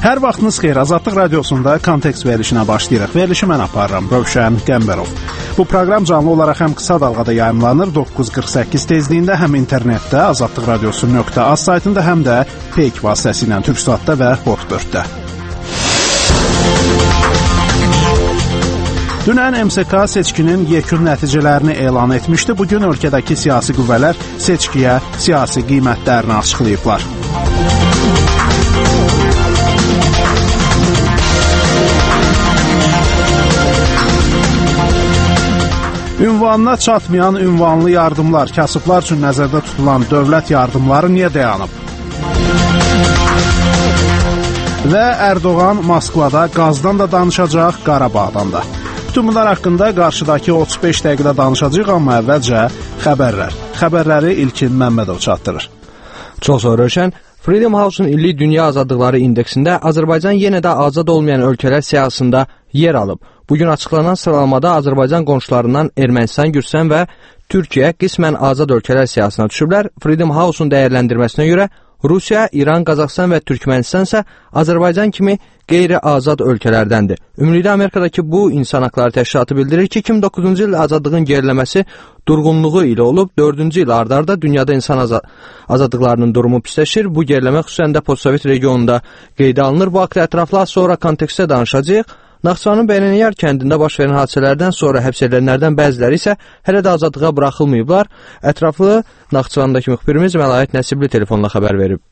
Hər vaxtınız xeyir, Azadlıq Radiosunda kontekst verilişinə başlayırıq. Verilişi mən aparıram, Rövşən Qəmbərov. Bu proqram canlı olaraq həm qısa dalğada yayımlanır, 9:48 tezliyində, həm internetdə, azadlıqradiosu.az saytında, həm də Peyk vasitəsilə Türksatda və Hot4-də. Dünən MSK seçkinin yekun nəticələrini elan etmişdi. Bugün ölkədəki siyasi qüvvələr seçkiyə siyasi qiymətlərini açıqlayıblar. Ünvanına çatmayan ünvanlı yardımlar, kasıblar üçün nəzərdə tutulan dövlət yardımları niyə dayanıb? Və Ərdoğan Moskvada qazdan da danışacaq, Qarabağdan da. Bütün bunlar haqqında qarşıdakı 35 dəqiqədə danışacağıq, amma əvvəlcə xəbərlər. Xəbərləri İlkin Məmmədov çatdırır. Çox sağ ol, Rövşən. Freedom House-un illik dünya azadlıqları indeksində Azərbaycan yenə də azad olmayan ölkələr siyahısında yer alıb. Bugün açıqlanan sıralamada Azərbaycan qonşularından Ermənistan, Gürcüstan və Türkiyə qismən azad ölkələr siyahısına düşüblər. Freedom House-un dəyərləndirməsinə görə Rusiya, İran, Qazaxstan və Türkmənistan isə Azərbaycan kimi qeyri-azad ölkələrdəndir. Ümumilikdə Amerikadakı bu insan haqları təşkilatı bildirir ki, 2009-cu il azadlığın geriləməsi durğunluğu ilə olub, 4-cü il ard-arda dünyada insan azadlıqlarının durumu pisləşir. Bu geriləmə xüsusən də postsovet regionunda qeydə alınır. Bu haqda ətraflı az sonra kontekstdə danışacağıq. Naxçıvanın Beyniyar kəndində baş verən hadisələrdən sonra həbs edilənlərdən bəziləri isə hələ də azadlığa buraxılmayıblar. Ətraflı Naxçıvandakı müxbirimiz Məlayət Nəsibli telefonla xəbər verib.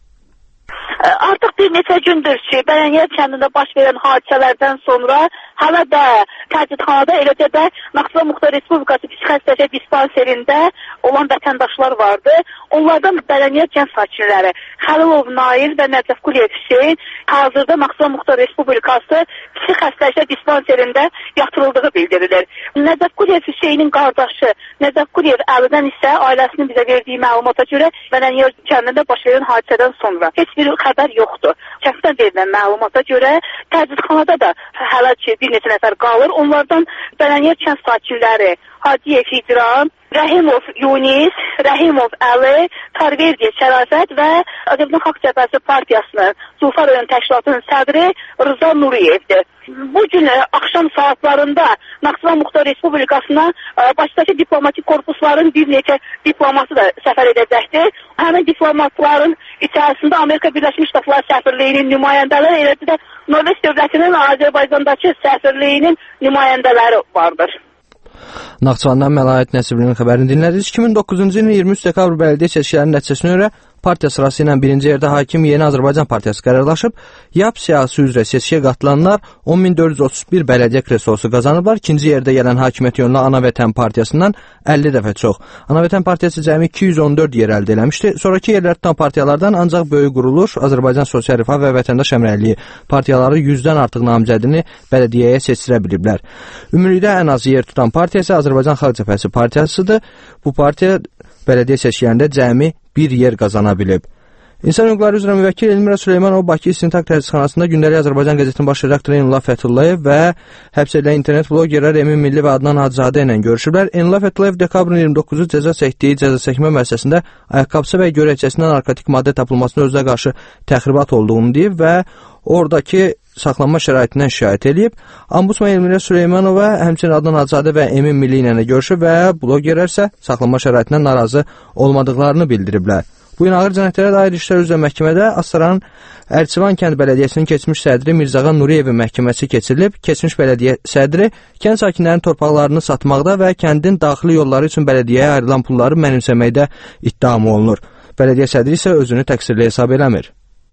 Artıq bir neçə gündür ki, Beyniyar kəndində baş verən hadisələrdən sonra hələ də təcridxanada, eləcə də Naxçıvan Muxtar Respublikası Psixəstəşə dispanserində olan vətəndaşlar vardı. Onlardan Beyniyar kənd sakinləri Xəlilov Nail və Nəcəf Quliyev Hüseyin hazırda Naxçıvan Muxtar Respublikası Psixəstəşə dispanserində yatırıldığı bildirilir. Nəcəf Quliyev Hüseynin qardaşı Nəcəf Quliyev Əlidən isə ailəsinin bizə verdiyi məlumata görə Beyniyar kəndində baş verən hadisədən sonra heç bir xəbər yoxdur. Kənddən verilən məlumata görə təcridxanada da hələ ki bir neçə nəfər qalır. Onlardan Beyniyar kənd sakinləri Hadiyev Hicran, Rəhimov Yunis, Rəhimov Əli, Tarverdiyev Şərafət və Azərbaycan Xalq Cəbhəsi Partiyasının Zulfa rayon təşkilatının sədri Rıza Nuriyevdir. Bu gün axşam saatlarında Naxçıvan Muxtar Respublikasına başdakı diplomatik korpusların bir neçə diplomatı da səfər edəcəkdir. Həmin diplomatların içərisində Amerika Birləşmiş Ştatları səfirliyinin nümayəndələri, eləcə də Norveç dövlətinin Azərbaycandakı səfirliyinin nümayəndələri vardır. Naxçıvandan Məlayət Nəsiblinin xəbərini dinlədiniz. 2009-cu ilin 23 dekabr bələdiyyə seçkilərinin nəticəsinə görə partiya sırası ilə birinci yerdə hakim Yeni Azərbaycan Partiyası qərarlaşıb. YAP siyasi üzrə seçkiyə qatılanlar 10.431 bələdiyyə kreslosu qazanıblar. İkinci yerdə gələn hakimiyyət yönlü Ana Vətən Partiyasından 50 dəfə çox. Ana Vətən Partiyası cəmi 214 yer əldə eləmişdi. Sonraki yerlər tutan partiyalardan ancaq Böyük Quruluş, Azərbaycan Sosial Rifah və Vətəndaş Əmrəliyi partiyaları 100-dən artıq namizədini bələdiyyəyə seçirə biliblər. Ümumilikdə ən az yer tutan partiya isə Azərbaycan Xalq Cəbhəsi Partiyasıdır. Bu partiya bələdiyyə seçkilərində cəmi bir yer qazana bilib. İnsan hüquqları üzrə müvəkkil Elmira Süleymanov Bakı İstintaq Tədqiqatxanasında Gündəlik Azərbaycan qəzetinin baş redaktoru Enullah Fəthullayev və həbs edilən internet blogerlər Emin Milli və Adnan Hacızadə ilə görüşüblər. Enullah Fəthullayev dekabrın 29-u cəza çəkdiyi cəza çəkmə müəssisəsində ayaqqabısı və görəkçəsindən narkotik maddə tapılmasına özünə qarşı təxribat olduğunu deyib və oradakı saxlanma şəraitindən şikayət edib. Ombudsman Elmira Süleymanova həmçinin Adnan Hacızadə və Emin Milli ilə görüşüb və blogerlər isə saxlanma şəraitindən narazı olmadıqlarını bildiriblər. Bu gün ağır cinayətlərə dair işlər üzrə məhkəmədə Astaranın Ərçivan kənd bələdiyyəsinin keçmiş sədri Mirzəğan Nuriyevin məhkəməsi keçirilib. Keçmiş bələdiyyə sədri kənd sakinlərinin torpaqlarını satmaqda və kəndin daxili yolları üçün bələdiyyəyə ayrılan pulları mənimsəməkdə ittiham olunur. Bələdiyyə sədri isə özünü təqsirli hesab eləmir.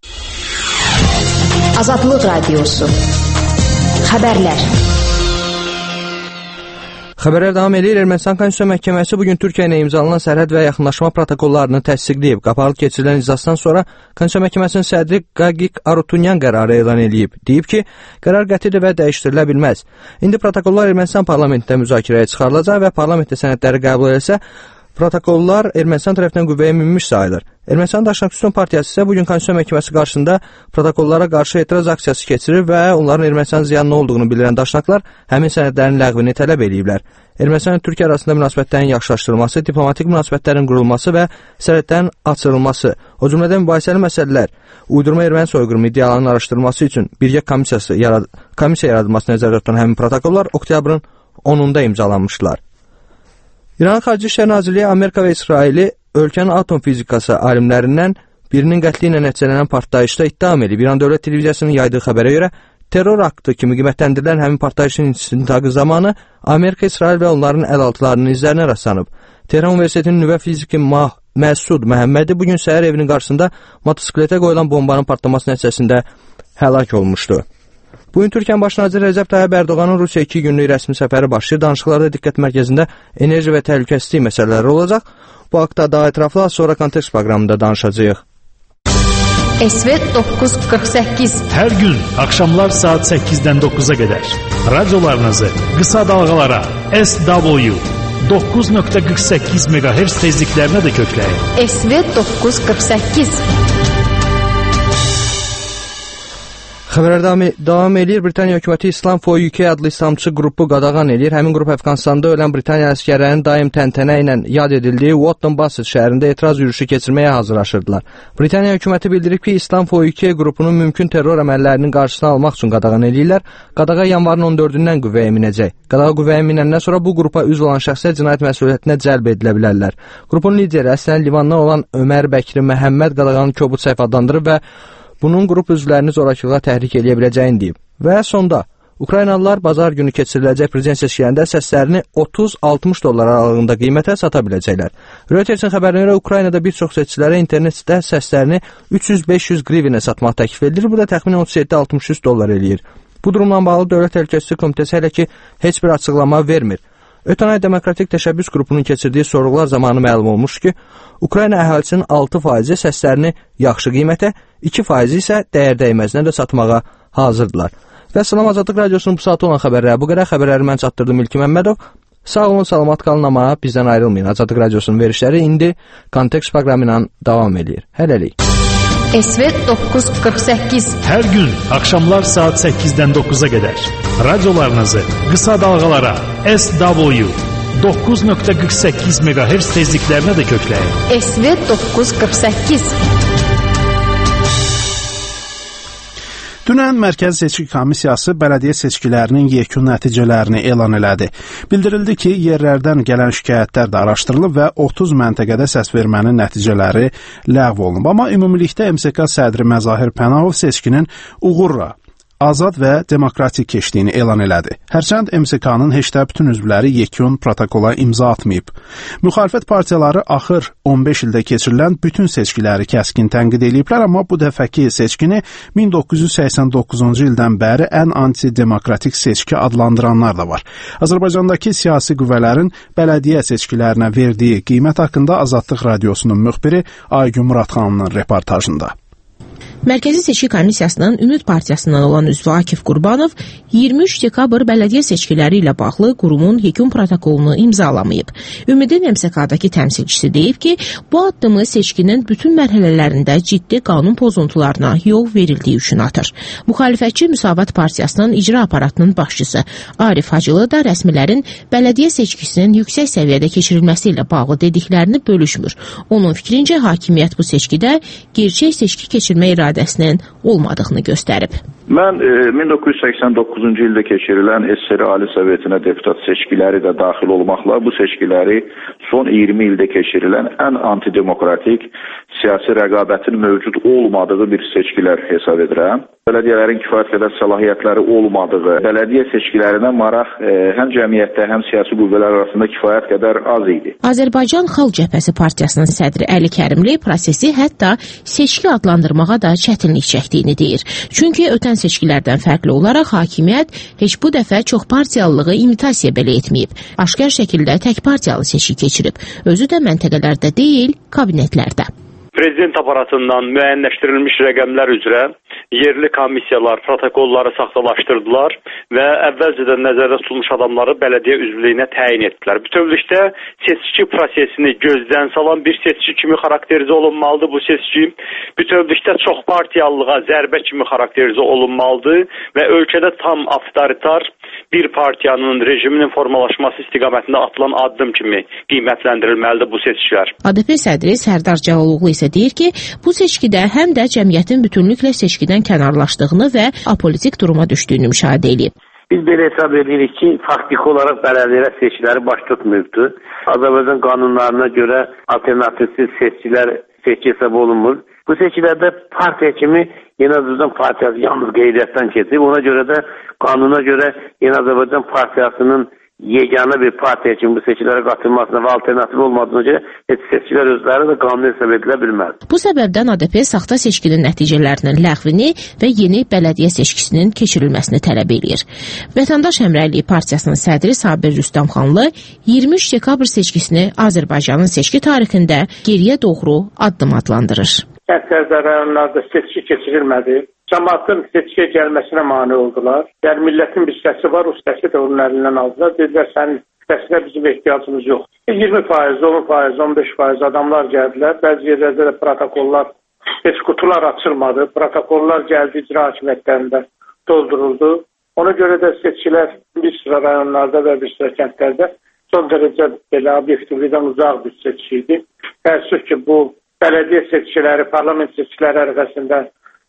Azadlıq Radiosu. Xəbərlər. Xəbərlər davam edir. Ermənistan Konstitusiya Məhkəməsi bugün Türkiyə ilə imzalanan sərhəd və yaxınlaşma protokollarını təsdiqləyib. Qapalı keçirilən iclasdan sonra Konstitusiya Məhkəməsinin sədri Qagik Arutunyan qərarı elan edib. Deyib ki, qərar qətidir və dəyişdirilə bilməz. İndi protokollar Ermənistan parlamentində müzakirəyə çıxarılacaq və parlamentdə sənədləri qəbul edilsə, protokollar Ermənistan tərəfindən qüvvəyə minmiş sayılır. Ermənistan Daşnak Üstün Partiyası isə bugün Konstitusiya Məhkəməsi qarşısında protokollara qarşı etiraz aksiyası keçirir və onların Ermənistan ziyanlı olduğunu bildirən daşnaqlar həmin sənədlərin ləğvini tələb ediblər. Ermənistan və Türkiyə arasında münasibətlərin yaxşılaşdırılması, diplomatik münasibətlərin qurulması və sərhədlərin açılması, o cümlədən mübahisəli məsələlər, uydurma erməni soyqırımı iddialarının araşdırılması üçün birgə komissiya yaradılması nəzərdə tutan həmin protokollar oktyabrın 10-da imzalanmışdılar. İranın Xarici İşlər Nazirliyi Amerika və İsraili ölkənin atom fizikası alimlərindən birinin qətli ilə nəticələnən partlayışda ittiham edib. İran Dövlət Televiziyasının yaydığı xəbərə görə terror aktı kimi qiymətləndirilən həmin partlayışın istintaqı zamanı Amerika, İsrail və onların əlaltılarının izlərinə rastlanıb. Tehran Universitetinin nüvə fiziki Məsud Məhəmmədi bugün səhər evinin qarşısında motosikletə qoyulan bombanın partlaması nəticəsində həlak olmuşdu. Bugün Türkiyənin baş naziri Rəcəb Tayyib Ərdoğanın Rusiya 2 günlük rəsmi səfəri başlayır. Danışıqlarda diqqət mərkəzində enerji və təhlükəsizlik məsələləri olacaq. Bu haqda daha ətraflı az sonra kontekst proqramında danışacağıq. SV 948 Hər gün axşamlar saat 8-dən 9-a qədər radiolarınızı qısa dalğalara SW 9.48 MHz tezliklərinə də kökləyin. SV 948 Xəbərlər davam edir. Britaniya hökuməti Islam for UK adlı İslamçı qrupu qadağan edir. Həmin qrup Əfqanistanda ölən Britaniya əsgərlərinin daim təntənə ilə yad edildiyi Wotton Bassett şəhərində etiraz yürüyüşü keçirməyə hazırlaşırdılar. Britaniya hökuməti bildirib ki, Islam for UK qrupunun mümkün terror əməllərinin qarşısını almaq üçün qadağan edirlər. Qadağa yanvarın 14-dən qüvvəyə minəcək. Qadağa qüvvəyə minəndən sonra bu qrupa üzv olan şəxslər cinayət məsuliyyətinə cəlb edilə bilərlər. Qrupun lideri əslən Livandan olan Ömər Bəkri Məhəmməd qadağanı kobud səhv adlandırıb və bunun qrup üzvlərini zorakılığa təhrik edə biləcəyini deyib. Və sonda, Ukraynalılar bazar günü keçiriləcək prezident seçkilərində səslərini $30-60 aralığında qiymətə sata biləcəklər. Reutersin xəbərinə görə Ukraynada bir çox seçicilərə internetdə səslərini 300-500 qrivinə satmaq təklif edilir. Bu da təxminən $37-63 eləyir. Bu durumla bağlı Dövlət Təhlükəsizlik Komitəsi hələ ki heç bir açıqlama vermir. Ötən ay Demokratik Təşəbbüs qrupunun keçirdiyi sorğular zamanı məlum olmuş ki, Ukrayna əhalisinin 6% səslərini yaxşı qiymətə, 2% isə dəyər dəyməzinə də satmağa hazırdılar. Və Salam Azadlıq Radiosunun bu saatı olan xəbərləri bu qədər. Xəbərləri mən çatdırdım İlkin Məmmədov. Sağ olun, salamat qalın, amma bizdən ayrılmayın. Azadlıq Radiosunun verişləri indi kontekst proqramı ilə davam edir. Hələlik. SV 948 Hər gün axşamlar saat 8-dən 9-a qədər radiolarınızı qısa dalğalara SW 9.48 MHz tezliklərinə də kökləyin. SV 948 Dünən Mərkəzi Seçki Komissiyası bələdiyyə seçkilərinin yekun nəticələrini elan elədi. Bildirildi ki, yerlərdən gələn şikayətlər də araşdırılıb və 30 məntəqədə səsvermənin nəticələri ləğv olunub. Amma ümumilikdə MSK sədri Məzahir Pənahov seçkinin uğurla, azad və demokratik keçdiyini elan elədi. Hərçənd MSK-nın heç də bütün üzvləri yekun protokola imza atmayıb. Müxalifət partiyaları axır 15 ildə keçirilən bütün seçkiləri kəskin tənqid ediblər, amma bu dəfəki seçkini 1989-cu ildən bəri ən antidemokratik seçki adlandıranlar da var. Azərbaycandakı siyasi qüvvələrin bələdiyyə seçkilərinə verdiyi qiymət haqqında Azadlıq Radiosunun müxbiri Aygün Muradxanının reportajında. Mərkəzi Seçki Komissiyasının Ümid Partiyasından olan üzvü Akif Qurbanov 23 dekabr bələdiyyə seçkiləri ilə bağlı qurumun yekun protokolunu imzalamayıb. Ümidin MSK-dakı təmsilçisi deyib ki, bu addımı seçkinin bütün mərhələlərində ciddi qanun pozuntularına yol verildiyi üçün atır. Müxalifətçi Müsavat Partiyasının icra aparatının başçısı Arif Hacılı da rəsmilərin bələdiyyə seçkisinin yüksək səviyyədə keçirilməsi ilə bağlı dediklərini bölüşmür. Onun fikrincə hakimiyyət bu seçkidə gerçək seçki keçirmə iradəsinin olmadığını göstərib. Mən 1989-cu ildə keçirilən SSR Ali Sovetinə deputat seçkiləri də daxil olmaqla bu seçkiləri son 20 ildə keçirilən ən antidemokratik siyasi rəqabətin mövcud olmadığı bir seçkilər hesab edirəm. Bələdiyyələrin kifayət qədər səlahiyyətləri olmadığı, bələdiyyə seçkilərinə maraq həm cəmiyyətdə, həm siyasi qüvvələr arasında kifayət qədər az idi. Azərbaycan Xalq Cəbhəsi Partiyasının sədri Əli Kərimli prosesi hətta seçki adlandırmağa da çətinlik çəkdiyini deyir. Çünki ötən seçkilərdən fərqli olaraq hakimiyyət heç bu dəfə çox partiyalılığı imitasiya belə etməyib. Aşkar şəkildə tək partiyalı seçki keçirib. Özü də məntəqələrdə deyil, kabinetlərdə. Prezident aparatından müəyyənləşdirilmiş rəqəmlər üzrə yerli komissiyalar protokolları saxtalaşdırdılar və əvvəlcədən nəzərdə tutulmuş adamları bələdiyyə üzvlüyünə təyin etdilər. Bütövlükdə seçki prosesini gözdən salan bir seçki kimi xarakterizə olunmalıdır. Bu seçki bütövlükdə çox partiyalılığa zərbə kimi xarakterizə olunmalıdır və ölkədə tam avtoritar bir partiyanın rejiminin formalaşması istiqamətində atılan addım kimi qiymətləndirilməlidir bu seçkilər. ADP sədri Sərdar Cəlaloğlu isə deyir ki, bu seçkidə həm də cəmiyyətin bütünlüklə seçkidən kənarlaşdığını və apolitik duruma düşdüyünü müşahidə edib. Biz belə hesab edirik ki, faktiki olaraq bələdiyyələr seçkiləri baş tutmuyubdur. Azərbaycan qanunlarına görə alternativsiz seçkilər seçki hesab olunmur. Bu seçkilərdə partiya kimi Yeni Azərbaycan Partiyası yalnız qeydiyyatdan keçib. Ona görə də qanuna görə Yeni Azərbaycan Partiyasının yeganə bir partiya kimi bu seçkilərə qatılmasına və alternativ olmadığına görə heç seçkilər özləri də qanun hesab edilə bilməz. Bu səbəbdən ADP saxta seçkinin nəticələrinin ləğvini və yeni bələdiyyə seçkisinin keçirilməsini tələb edir. Vətəndaş Həmrəyliyi Partiyasının sədri Sabir Rüstəmxanlı 23 dekabr seçkisini Azərbaycanın seçki tarixində geriyə doğru addım adlandırır. Kəndlərdə, rayonlarda seçki keçirilmədi. Cəmaatın seçkiyə gəlməsinə mane oldular. Yəni millətin bir səsi var, o səsi də onun əlindən aldılar. Dedilər, sənin səsinə bizim ehtiyacımız yox. 20%, 10%, 15% adamlar gəldilər. Bəzi yerlərdə də protokollar, heç qutular açılmadı. Protokollar gəldi, icra hakimiyyətlərində dolduruldu. Ona görə də seçkilər bir sıra rayonlarda və bir sıra kəndlərdə son dərəcə belə obyektivlikdən uzaq bir seçki idi. Təəssüf ki, bu bələdiyyə seçkiləri, parlament seçkiləri ərəfəsində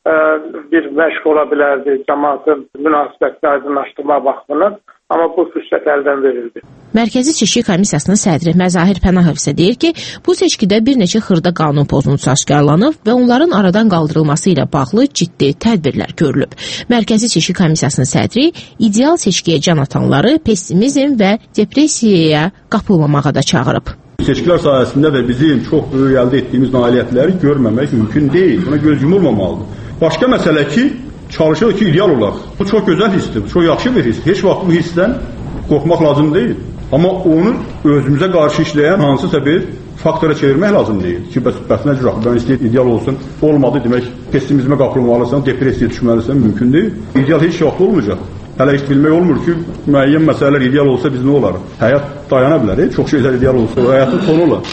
bir məşq ola bilərdi cəmaatın münasibətini aydınlaşdırma baxımından, amma bu fürsət əldən verildi. Mərkəzi Seçki Komissiyasının sədri Məzahir Pənahov isə deyir ki, bu seçkidə bir neçə xırda qanun pozuntusu aşkarlanıb və onların aradan qaldırılması ilə bağlı ciddi tədbirlər görülüb. Mərkəzi Seçki Komissiyasının sədri ideal seçkiyə can atanları pessimizm və depressiyaya qapılmamağa da çağırıb. Seçkilər sayəsində və bizim çox böyük əldə etdiyimiz nailiyyətləri görməmək mümkün deyil. Buna göz yumulmamalıdır. Başqa məsələ ki, çalışırıq ki, ideal olaraq. Bu çox gözəl hissdir, bu çox yaxşı bir hissdir. Heç vaxt bu hissdən qorxmaq lazım deyil. Amma onu özümüzə qarşı işləyən hansısa bir faktora çevirmək lazım deyil. Ki, bəs nə cür axı, ben istəyir ideal olsun, olmadı demək, pessimizmə qapılmalısan, depressiya düşməlisən, mümkün deyil. İdeal heç vaxt olmayacaq. Hələ heç bilmək olmur ki, müəyyən məsələlər ideal olsa biz nə olar? Həyat dayana bilər, çox şeylər ideal olsa, həyatın sonu olar.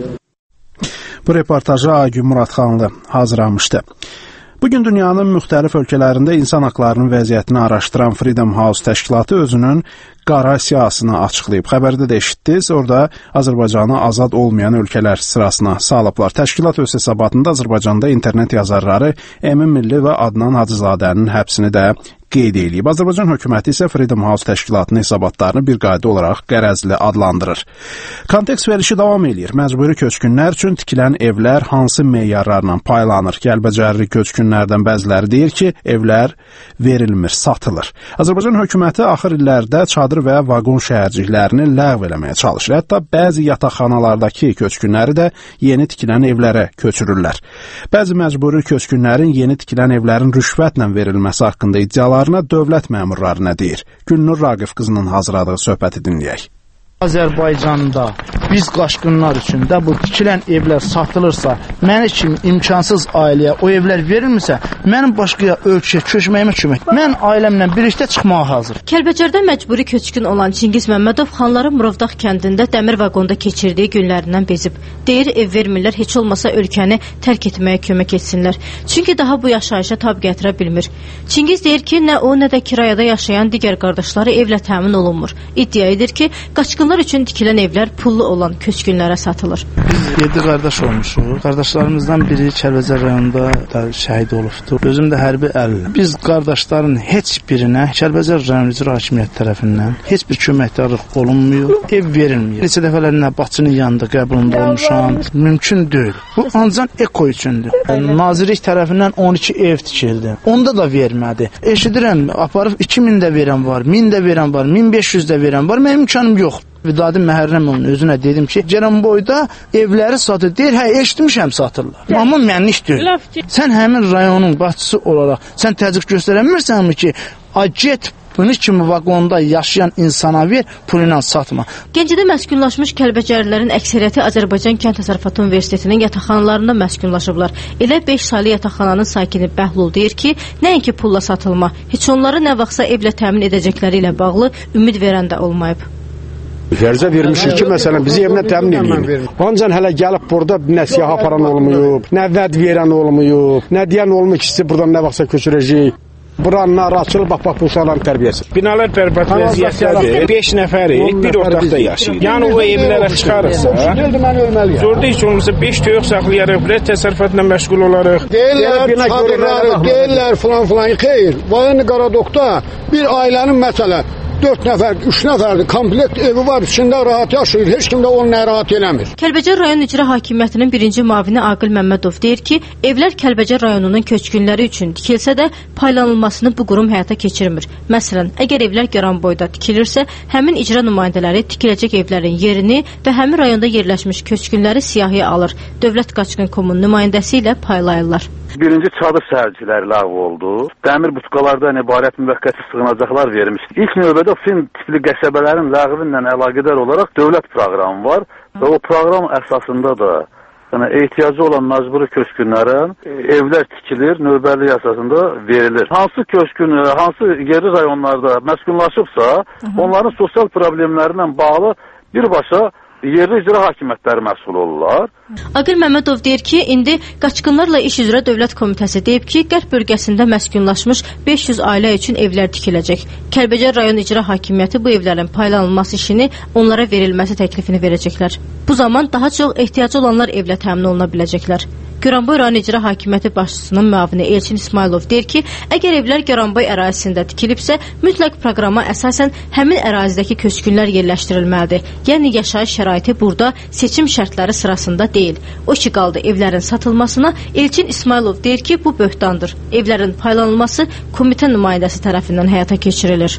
Bu reportajı Aygün Muradxanlı hazırlamışdı. Bugün dünyanın müxtəlif ölkələrində insan haqlarının vəziyyətini araşdıran Freedom House təşkilatı özünün qara siyahısını açıqlayıb. Xəbərdə də eşitdiniz, orada Azərbaycanı azad olmayan ölkələr sırasına salıblar. Təşkilat öz hesabatında Azərbaycanda internet yazarları Emin Milli və Adnan Hacızadənin həbsini də qeyd edib. Azərbaycan hökuməti isə Freedom House təşkilatının hesabatlarını bir qayda olaraq qərəzli adlandırır. Kontekst verilişi davam edir. Məcburi köçkünlər üçün tikilən evlər hansı meyarlarla paylanır? Gəlbəcərli köçkünlərdən bəziləri deyir ki, evlər verilmir, satılır. Azərbaycan hökuməti axır illərdə çadır və vaqon şəhərciklərini ləğv eləməyə çalışır. Hətta bəzi yataqxanalardakı köçkünləri də yeni tikilən evlərə köçürürlər. Bəzi məcburi köçkünlərin yeni tikilən evlərin rüşvətlə verilməsi haqqında iddialarına dövlət məmurları nə deyir? Gülnur Raqif qızının hazırladığı söhbəti dinləyək. Azərbaycanda biz qaçqınlar üçün də bu tikilən evlər satılırsa, mənə kimi imkansız ailəyə o evlər verilmirsə, mənim başqa ölkəyə köçməyimə kömək. Mən ailəmlə birlikdə çıxmağa hazır. Kəlbəcərdə məcburi köçkün olan Çingiz Məmmədov xanları Murovdağ kəndində dəmir vaqonda keçirdiyi günlərindən bezib. Deyir, ev vermirlər, heç olmasa ölkəni tərk etməyə kömək etsinlər. Çünki daha bu yaşayışa tab gətirə bilmir. Çingiz deyir ki, nə o, nə də kirayədə yaşayan digər qardaşları evlə təmin olunmur. İddia edir ki, qaçqınlar üçün tikilən evlər pullu olan köçkünlərə satılır. Biz 7 qardaş olmuşuq. Qardaşlarımızdan biri Kəlbəcər rayonunda da şəhid olubdur. Özüm də hərbi əllim. Biz qardaşların heç birinə Kəlbəcər rayon icra hakimiyyəti tərəfindən heç bir köməkdarlıq olunmuyor, ev verilmir. Neçə dəfələrlə Bakının yanında qəbulunda olmuşam. Mümkün deyil. Bu ancaq eko üçündür. Nazirlik tərəfindən 12 ev tikildi. Onda da vermədi. Eşidirəm, aparıb 2000 də verən var, 1000 də verən var, 1500 də verən var. Mənim imkanım yox. Vidadi Məhərrəmovun özünə dedim ki, Cəranboyda evləri satır. Deyir, hə, eşitmişəm satırlar. Amma mənlik deyil. Sən həmin rayonun başçısı olaraq sən təzyiq göstərəmirsən mi ki, get Bunu kimi vaqonda yaşayan insana ver, pulu ilə satma. Gəncədə məskunlaşmış Kəlbəcərlilərin əksəriyyəti Azərbaycan Kənd Təsərrüfatı Universitetinin yataqxanalarında məskunlaşıblar. Elə 5 saylı yataqxananın sakini Bəhlul deyir ki, nəinki pulla satılma, heç onları nə vaxtsa evlə təmin edəcəkləri ilə bağlı ümid verən də olmayıb. Fərzə vermişik ki, məsələn, bizi evinə təmin edin. Ancaq hələ gəlib burada nə siyah aparan olmayıb, nə vəd verən olmayıb, nə deyən olmayıb ki, sizi buradan nə vaxtsa köçürəcək. Buranın açılıb, bax, bu uşaqların tərbiyəsi. Binalar bərbat vəziyyətdədir. 5 nəfərik, bir otaqda yaşayır. Yəni o evlərə çıxarırsa, zorda heç olmasa 5 toyuq saxlayarıq, biraz təsərrüfatla məşğul olarıq. Deyirlər, çadırları, deyirlər filan, xeyr. Vayani Qaradokda bir ailənin məsələ 4 nəfər, 3 nəfərdir, komplekt evi var, içində rahat yaşayır, heç kim də onu narahat eləmir. Kəlbəcər rayon icra hakimiyyətinin birinci müavini Aqil Məmmədov deyir ki, evlər Kəlbəcər rayonunun köçkünləri üçün tikilsə də paylanılmasını bu qurum həyata keçirmir. Məsələn, əgər evlər Goranboyda tikilirsə, həmin icra nümayəndələri tikiləcək evlərin yerini və həmin rayonda yerləşmiş köçkünləri siyahıya alır. Dövlət Qaçqın Komun nümayəndəsi ilə paylayırlar. Birinci çadır sərgiləri ləğv oldu. Dəmir butqalardan ibarət müvəqqəti sığınacaqlar verilmişdi. İlk növbədə fin tipli qəsəbələrin ləğvi ilə əlaqədar olaraq dövlət proqramı var və o proqram əsasında da ehtiyacı olan məcburi köçkünlərə evlər tikilir, növbəli əsasında verilir. Hansı köçkün, hansı yerli rayonlarda məskunlaşıbsa, onların sosial problemlərindən bağlı birbaşa yerli icra hakimiyyətləri məsul olurlar. Aqil Məmmədov deyir ki, indi Qaçqınlarla İş üzrə Dövlət Komitəsi deyib ki, Qərb bölgəsində məskunlaşmış 500 ailə üçün evlər tikiləcək. Kəlbəcər rayon icra hakimiyyəti bu evlərin paylanılması işini onlara verilməsi təklifini verəcəklər. Bu zaman daha çox ehtiyacı olanlar evlə təmin oluna biləcəklər. Goranboy rayon icra hakimiyyəti başçısının müavini Elçin İsmailov deyir ki, əgər evlər Goranboy ərazisində tikilibsə, mütləq proqrama əsasən həmin ərazidəki köçkünlər yerləşdirilməlidir. Yəni yaşayış şəraiti burada seçim şərtləri sırasında deyil. O ki qaldı evlərin satılmasına, Elçin İsmailov deyir ki, bu böhtandır. Evlərin paylanılması komitə nümayəndəsi tərəfindən həyata keçirilir.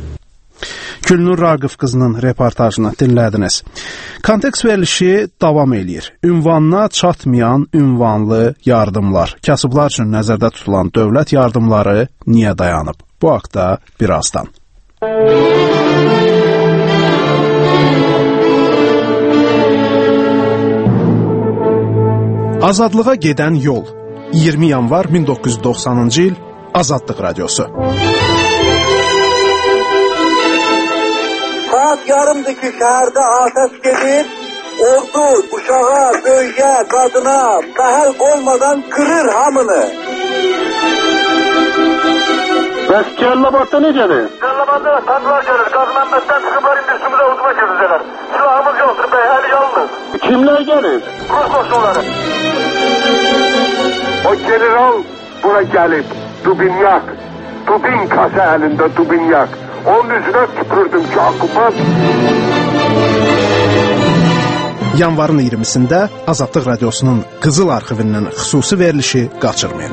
Gülnur Raqif qızının reportajını dinlədiniz. Kontekst verilişi davam eləyir. Ünvanına çatmayan ünvanlı yardımlar. Kasıblar üçün nəzərdə tutulan dövlət yardımları niyə dayanıb? Bu haqda birazdan. Azadlığa gedən yol. 20 yanvar 1990-cı il Azadlıq Radiosu. Saat yarımdır ki şəhərdə atəş gedir, ordu uşağa, böyüyə, qadına məhəl qoymadan qırır hamını. Bəs Cəllabadda necədir? Cəllabadda tanrılar gəlir, Qazməmməddən çıxıblar indi üstümüzə hücuma gedəcəklər. Silahımız yoxdur, bəyəli yalnız. Kimlər gəlir? Rus qoşunları. O general bura gəlib, Dubinyak, Dubin kasa əlində Dubinyak. Onun üzünə tüpürdüm ki, akupant. Yanvarın 20-sində Azadlıq Radiosunun Qızıl arxivindən xüsusi verilişi qaçırmayın.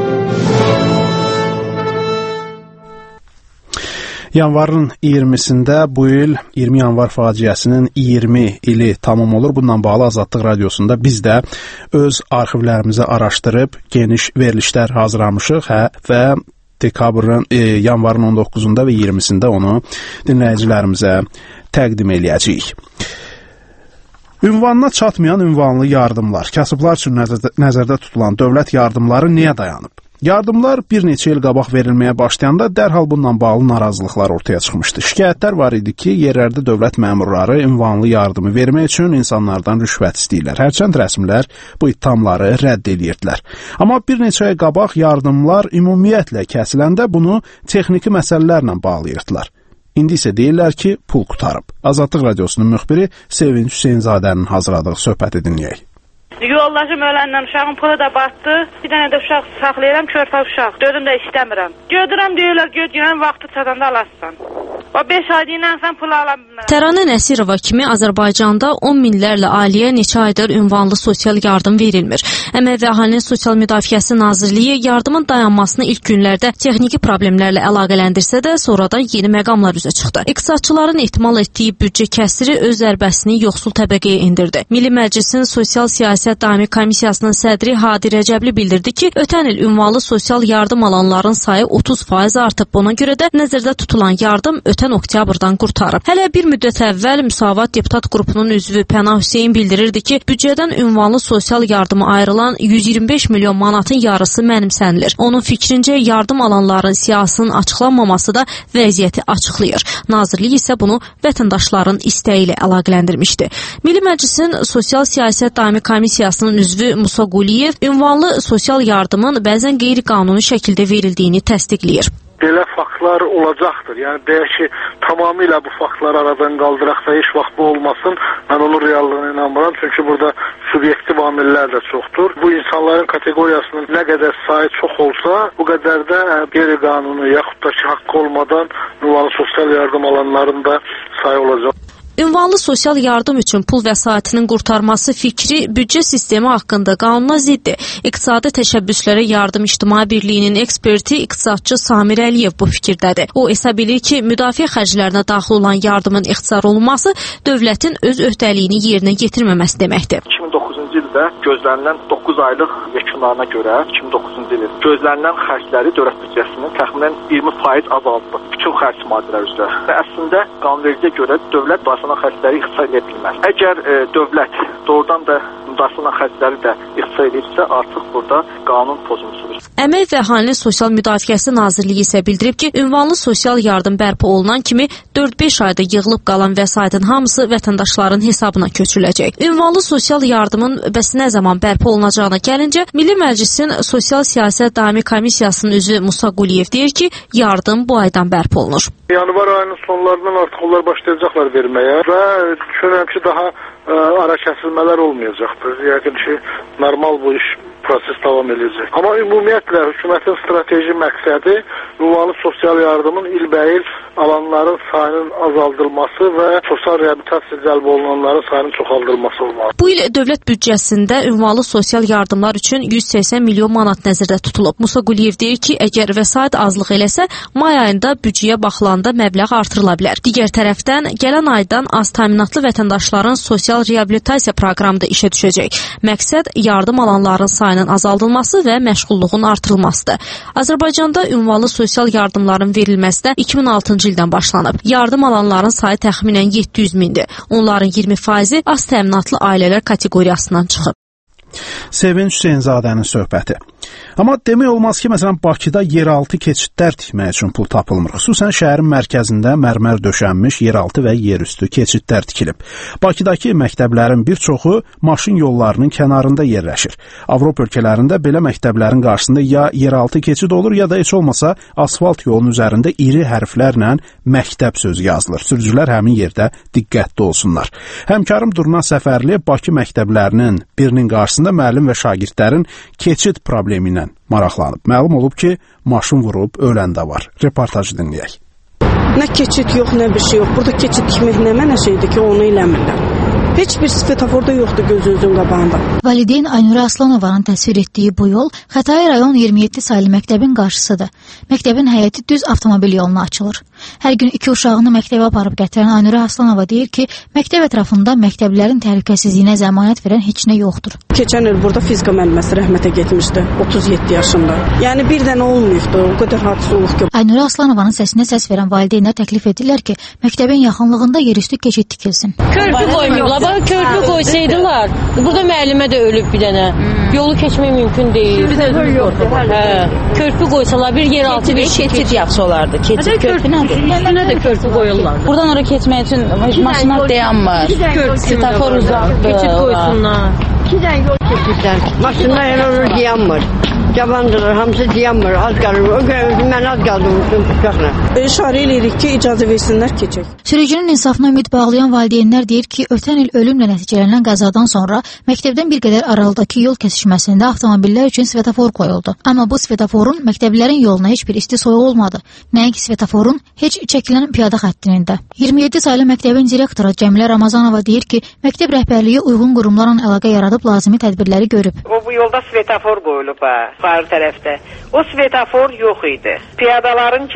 Yanvarın 20-sində bu il 20 yanvar faciəsinin 20 ili tamam olur. Bununla bağlı Azadlıq Radiosunda biz də öz arxivlərimizi araşdırıb geniş verilişlər hazırlamışıq və dekabrın, yanvarın 19-da və 20-sində onu dinləyicilərimizə təqdim eləyəcəyik. Ünvanına çatmayan ünvanlı yardımlar. Kasıblar üçün nəzərdə tutulan dövlət yardımları niyə dayanıb? Yardımlar bir neçə il qabaq verilməyə başlayanda dərhal bununla bağlı narazılıqlar ortaya çıxmışdı. Şikayətlər var idi ki, yerlərdə dövlət məmurları ünvanlı yardımı vermək üçün insanlardan rüşvət istəyirlər. Hərçənd rəsmilər bu ittihamları rədd edirdilər. Amma bir neçə ay qabaq yardımlar ümumiyyətlə kəsiləndə bunu texniki məsələlərlə bağlayırdılar. İndi isə deyirlər ki, pul qutarıb. Azadlıq Radiosunun müxbiri Sevinç Hüseynzadənin hazırladığı söhbəti dinləyək. Yoldaşım öləndən uşağın pulu da batdı. Bir dənə də uşaq saxlayıram, körpə uşaq. Dözüm də istəmirəm. Gödürəm deyirlər, gödürəm, vaxtı çatanda alassan. O 5 aydan sən pul ala bilmərəm. Təranə Nəsirova kimi Azərbaycanda 10 minlərlə ailəyə neçə aydır ünvanlı sosial yardım verilmir. Əmək və Əhalinin Sosial Müdafiəsi Nazirliyi yardımın dayanmasını ilk günlərdə texniki problemlərlə əlaqələndirsə də, sonradan yeni məqamlar üzə çıxdı. İqtisadçıların ehtimal etdiyi büdcə kəsiri öz zərbəsini yoxsul təbəqəyə endirdi. Milli Məclisin Sosial Siyasət Daimi Komissiyasının sədri Hadi Rəcəbli bildirdi ki, ötən il ünvanlı sosial yardım alanların sayı 30% artıb. Buna görə də nəzərdə tutulan yardım ötən oktyabrdan qurtarıb. Hələ bir müddət əvvəl Müsavat deputat qrupunun üzvü Pənah Hüseyn bildirirdi ki, büdcədən ünvanlı sosial yardıma ayrılan 125 milyon manatın yarısı mənimsənilir. Onun fikrincə yardım alanların siyasının açıqlanmaması da vəziyyəti açıqlayır. Nazirlik isə bunu vətəndaşların istəyi ilə əlaqələndirmişdi. Milli Məclisin Sosial Siyasət Daimi Komissiyasının üzvü Musa Quliyev ünvanlı sosial yardımın bəzən qeyri-qanuni şəkildə verildiğini təsdiqləyir. Belə faktlar olacaqdır. Yəni deyək ki, tamamilə bu faktları aradan qaldıraq da heç vaxt bu olmasın. Mən onun reallığına inanmıram. Çünki burada subyektiv amillər də çoxdur. Bu insanların kateqoriyasının nə qədər sayı çox olsa, bu qədər də qeyri-qanuni yaxud da ki, haqqı olmadan ünvanlı sosial yardım alanların da sayı olacaq. Ünvanlı sosial yardım üçün pul vəsaitinin qurtarması fikri büdcə sistemi haqqında qanuna ziddir. İqtisadi təşəbbüslərə yardım İctimai Birliyinin eksperti iqtisadçı Samir Əliyev bu fikirdədir. O hesab edir ki, müdafiə xərclərinə daxil olan yardımın ixtisar olunması dövlətin öz öhdəliyini yerinə yetirməməsi deməkdir. 2009-cu ildə gözlənilən 9 aylıq yekunlarına görə 2009-cu ilin gözlənilən xərcləri dövlət büdcəsinin təxminən 20% azaldı. Bütün xərc maddələr üzrə. Və əslində qanunvericiyə görə dövlət xərcləri ixtisar edə bilməz. Əgər dövlət doğrudan da müdafiə xərcləri də ixtisar edirsə, artıq burada qanun pozuntusudur. Əmək və Əhalinin Sosial Müdafiəsi Nazirliyi isə bildirib ki, ünvanlı sosial yardım bərpa olunan kimi 4-5 ayda yığılıb qalan vəsaitin hamısı vətəndaşların hesabına köçürüləcək. Ünvanlı sosial yardımın bəs nə zaman bərpa olunacağına gəlincə, Milli Məclisin Sosial Siyasət Daimi Komissiyasının üzvü Musa Quliyev deyir ki, yardım bu aydan bərpa olunur. Yanvar ayının sonlarından artıq onlar başlayacaqlar verməyə və düşünürəm ki, daha ara kəsilmələr olmayacaqdır. Yəqin ki, normal bu iş proses davam edəcək. Amma ümumiyyətlə hökumətin strateji məqsədi ünvanlı sosial yardımın ilbəil alanların sayının azaldılması və sosial reabilitasiya cəlb olunanların sayının çoxaldılması olmalı. Bu il dövlət büdcəsində ünvanlı sosial yardımlar üçün 180 milyon manat nəzərdə tutulub. Musa Quliyev deyir ki, əgər vəsait azlıq eləsə, may ayında büdcəyə baxılanda məbləğ artırıla bilər. Digər tərəfdən, gələn aydan az təminatlı vətəndaşların sosial reabilitasiya proqramı da işə düşəcək. Məqsəd yardım alanların sayının azaldılması və məşğulluğun artırılmasıdır. Azərbaycanda ünvanlı sosial yardımların verilməsi də 2006-cı ildən başlanıb. Yardım alanların sayı təxminən 700 mindir. Onların 20%-i az təminatlı ailələr kateqoriyasından çıxıb. Sevinç Hüseynzadənin söhbəti. Amma demək olmaz ki, məsələn, Bakıda yeraltı keçidlər tikmək üçün pul tapılmır. Xüsusən şəhərin mərkəzində mərmər döşənmiş yeraltı və yerüstü keçidlər tikilib. Bakıdakı məktəblərin bir çoxu maşın yollarının kənarında yerləşir. Avropa ölkələrində belə məktəblərin qarşısında ya yeraltı keçid olur, ya da heç olmasa asfalt yolun üzərində iri hərflərlə məktəb sözü yazılır. Sürücülər həmin yerdə diqqətli olsunlar. Həmkarım Durna Səfərli Bakı məktəblərinin birinin qarşısında müəllim və şagirdlərin keçid problemi ilə maraqlanıb. Məlum olub ki, maşın vurub ölən də var. Reportajı dinləyək. Nə keçid yox, nə bir şey yox. Burada keçid tikmək nə mənə şeydir ki, onu eləmirlər. Heç bir svetoforda yoxdur gözünüzün qabağında. Valideyn Aynur Aslanovanın təsvir etdiyi bu yol Xətai rayon 27 saylı məktəbin qarşısıdır. Məktəbin həyəti düz avtomobil yoluna açılır. Hər gün 2 uşağını məktəbə aparıb gətirən Aynur Aslanova deyir ki, məktəb ətrafında məktəblilərin təhlükəsizliyinə zəmanət verən heç nə yoxdur. Keçən il burada fizika müəlliməsi rəhmətə getmişdi, 37 yaşında. Yəni bir dənə olmayıbdı, o qədər hadisə olub ki. Aynur Aslanovanın səsinə səs verən valideynlər təklif edirlər ki, məktəbin yaxınlığında yerüstü keçid tikilsin. Körpü qoymayıblar. Körpü qoysaydılar, burada müəllimə də ölüb bir dənə. Yolu keçmək mümkün deyil. Körpü qoysalar bir yeraltı bir keçid yaxşı olardı. Keçid körpü nədir? Üstünə də körpü qoyurlar. Buradan ora keçmək üçün maşınlar dayanmır. Svetofor uzaqdır. Keçid qoysunlar. 2 dənə yol keçidlər. Maşınlar elə dayanmır. Cavandırlar, hamısı dayanmır, az qalır. O gün mən az qaldım uçaqla. İşarə edirik ki, icazə versinlər keçək. Sürücünün insafına ümid bağlayan valideynlər deyir ki, ötən il ölümlə nəticələnən qəzadan sonra məktəbdən bir qədər aralıdakı yol kəsişməsində avtomobillər üçün svetofor qoyuldu. Amma bu svetoforun məktəblilərin yoluna heç bir isti soyuq olmadı. Nəinki svetoforun heç çəkilən piyada xəttinin də. 27 saylı məktəbin direktoru Cəmilə Ramazanova deyir ki, məktəb rəhbərliyi uyğun qurumlarla əlaqə yaradıb lazımi tədbirləri görüb. Bu yolda svetofor qoyulub yuxarı tərəfdə. O svetofor yox idi. Piyadaların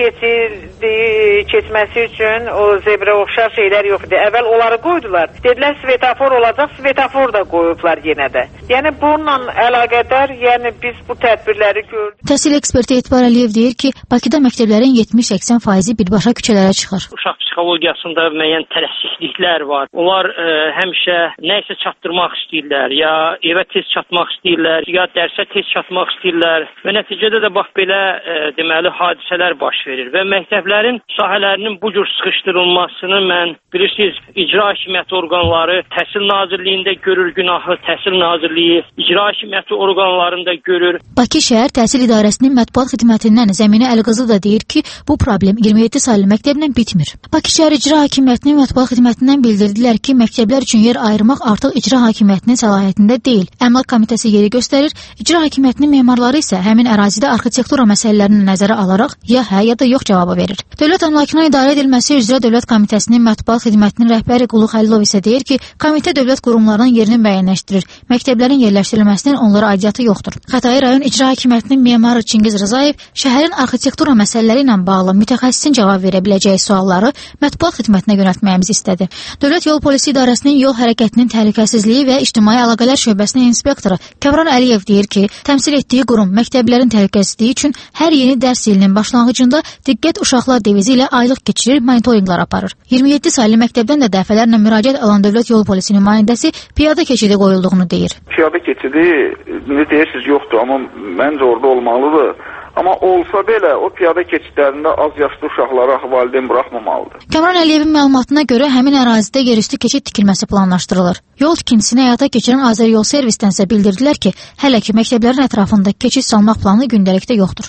keçməsi üçün o zebra oxşar şeylər yox idi. Əvvəl onları qoydular. Dedilər svetofor olacaq, svetofor da qoyublar yenə də. Yəni bununla əlaqədar, yəni biz bu tədbirləri gördük. Təhsil eksperti Etibar Əliyev deyir ki, Bakıda məktəblərin 70-80% birbaşa küçələrə çıxır. Uşaq psixologiyasında müəyyən tələsikliklər var. Onlar həmişə nə isə çatdırmaq istəyirlər, ya evə tez çatmaq istəyirlər, ya dərsə tez çatmaq istəyirlər və nəticədə də bax belə deməli hadisələr baş verir və məktəblərin sahələrinin bu cür sıxışdırılmasını mən bilirsiniz, icra hakimiyyəti orqanları Təhsil Nazirliyində görür günahı, Təhsil Nazirliyi icra hakimiyyəti orqanlarında görür. Bakı şəhər Təhsil İdarəsinin mətbuat xidmətindən Zəminə Əliqızı da deyir ki, bu problem 27 saylı məktəblə bitmir. Bakı şəhər icra hakimiyyətinin mətbuat xidmətindən bildirdilər ki, məktəblər üçün yer ayırmaq artıq icra hakimiyyətinin səlahiyyətində deyil. Əmlak komitəsi yeri göstərir, icra hakimiyyətinin memarları isə həmin ərazidə arxitektura məsələlərini nəzərə alaraq ya hə ya da yox cavabı verir. Dövlət əmlakına idarə edilməsi üzrə Dövlət Komitəsinin mətbuat xidmətinin rəhbəri Qulu Xəlilov isə deyir ki, komitə dövlət qurumlarının yerini müəyyənləşdirir. Məktəblərin yerləşdirilməsinin onlara aidiyyatı yoxdur. Xətai rayon icra hakimiyyətinin memarı Çingiz Rzayev şəhərin arxitektura məsələləri ilə bağlı mütəxəssisin cavab verə biləcəyi sualları mətbuat xidmətinə yönəltməyimizi istədi. Dövlət Yol Polisi İdarəsinin yol hərəkətinin təhlükəsizliyi və ictimai əlaqələr şöbəsinin inspektoru Kəmran Əliyev deyir ki, təmsil etdiyi qurum məktəblərin təhlükəsizliyi üçün hər yeni dərs ilinin başlanğıcında diqqət uşaqlar devizi ilə aylıq keçirir, monitorinqlər aparır. 27 saylı məktəbdən də dəfələrlə müraciət alan Dövlət Yol Polisi nümayəndəsi piyada keçidi qoyulduğunu deyir. Piyada keçidi ne deyirsiniz yoxdur, amma məncə orada olmalıdır. Amma olsa belə o piyada keçidlərində az yaşlı uşaqları valideyn buraxmamalıdır. Kəmran Əliyevin məlumatına görə həmin ərazidə yerüstü keçid tikilməsi planlaşdırılır. Yol tikintisini həyata keçirən Azəryol Servisdənsə bildirdilər ki, hələ ki məktəblərin ətrafında keçid salmaq planı gündəlikdə yoxdur.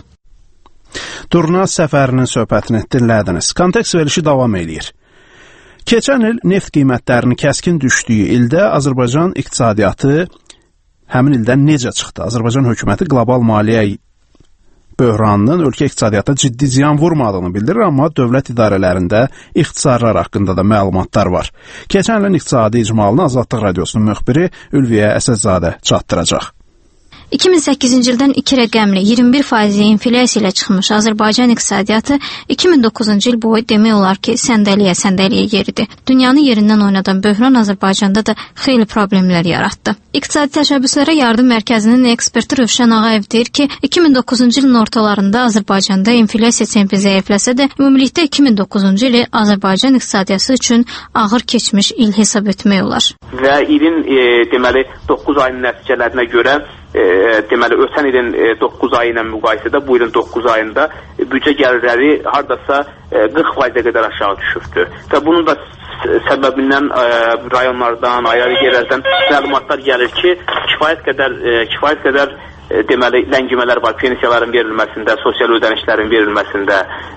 Durna Səfərinin söhbətini dinlədiniz. Konteks verilişi davam eləyir. Keçən il neft qiymətlərinin kəskin düşdüyü ildə Azərbaycan iqtisadiyyatı həmin ildən necə çıxdı? Azərbaycan hökuməti qlobal maliyyə böhranının ölkə iqtisadiyyata ciddi ziyan vurmadığını bildirir, amma dövlət idarələrində ixtisarlar haqqında da məlumatlar var. Keçən ilin iqtisadi icmalını Azadlıq Radiosunun müxbiri Ülviyə Əsədzadə çatdıracaq. 2008-ci ildən 2 rəqəmli 21% inflyasiya ilə çıxmış Azərbaycan iqtisadiyyatı 2009-cu il boyu demək olar ki, səndəliyə yeridi. Dünyanı yerindən oynadan böhran Azərbaycanda da xeyli problemlər yaratdı. İqtisadi Təşəbbüslərə Yardım Mərkəzinin eksperti Rövşən Ağayev deyir ki, 2009-cu ilin ortalarında Azərbaycanda inflyasiya tempi zəifləsə də, ümumilikdə 2009-cu ili Azərbaycan iqtisadiyyatı üçün ağır keçmiş il hesab etmək olar. Və ilin deməli 9 ayının nəticələrinə görə deməli ötən ilin 9 ayı ilə müqayisədə bu ilin 9 ayında büdcə gəlirləri hardasa 40%-ə qədər aşağı düşübdür. Və bunun da səbəbindən rayonlardan, ayrı yerlərdən məlumatlar gəlir ki, kifayət qədər deməli ləngimələr var pensiyaların verilməsində, sosial ödənişlərin verilməsində.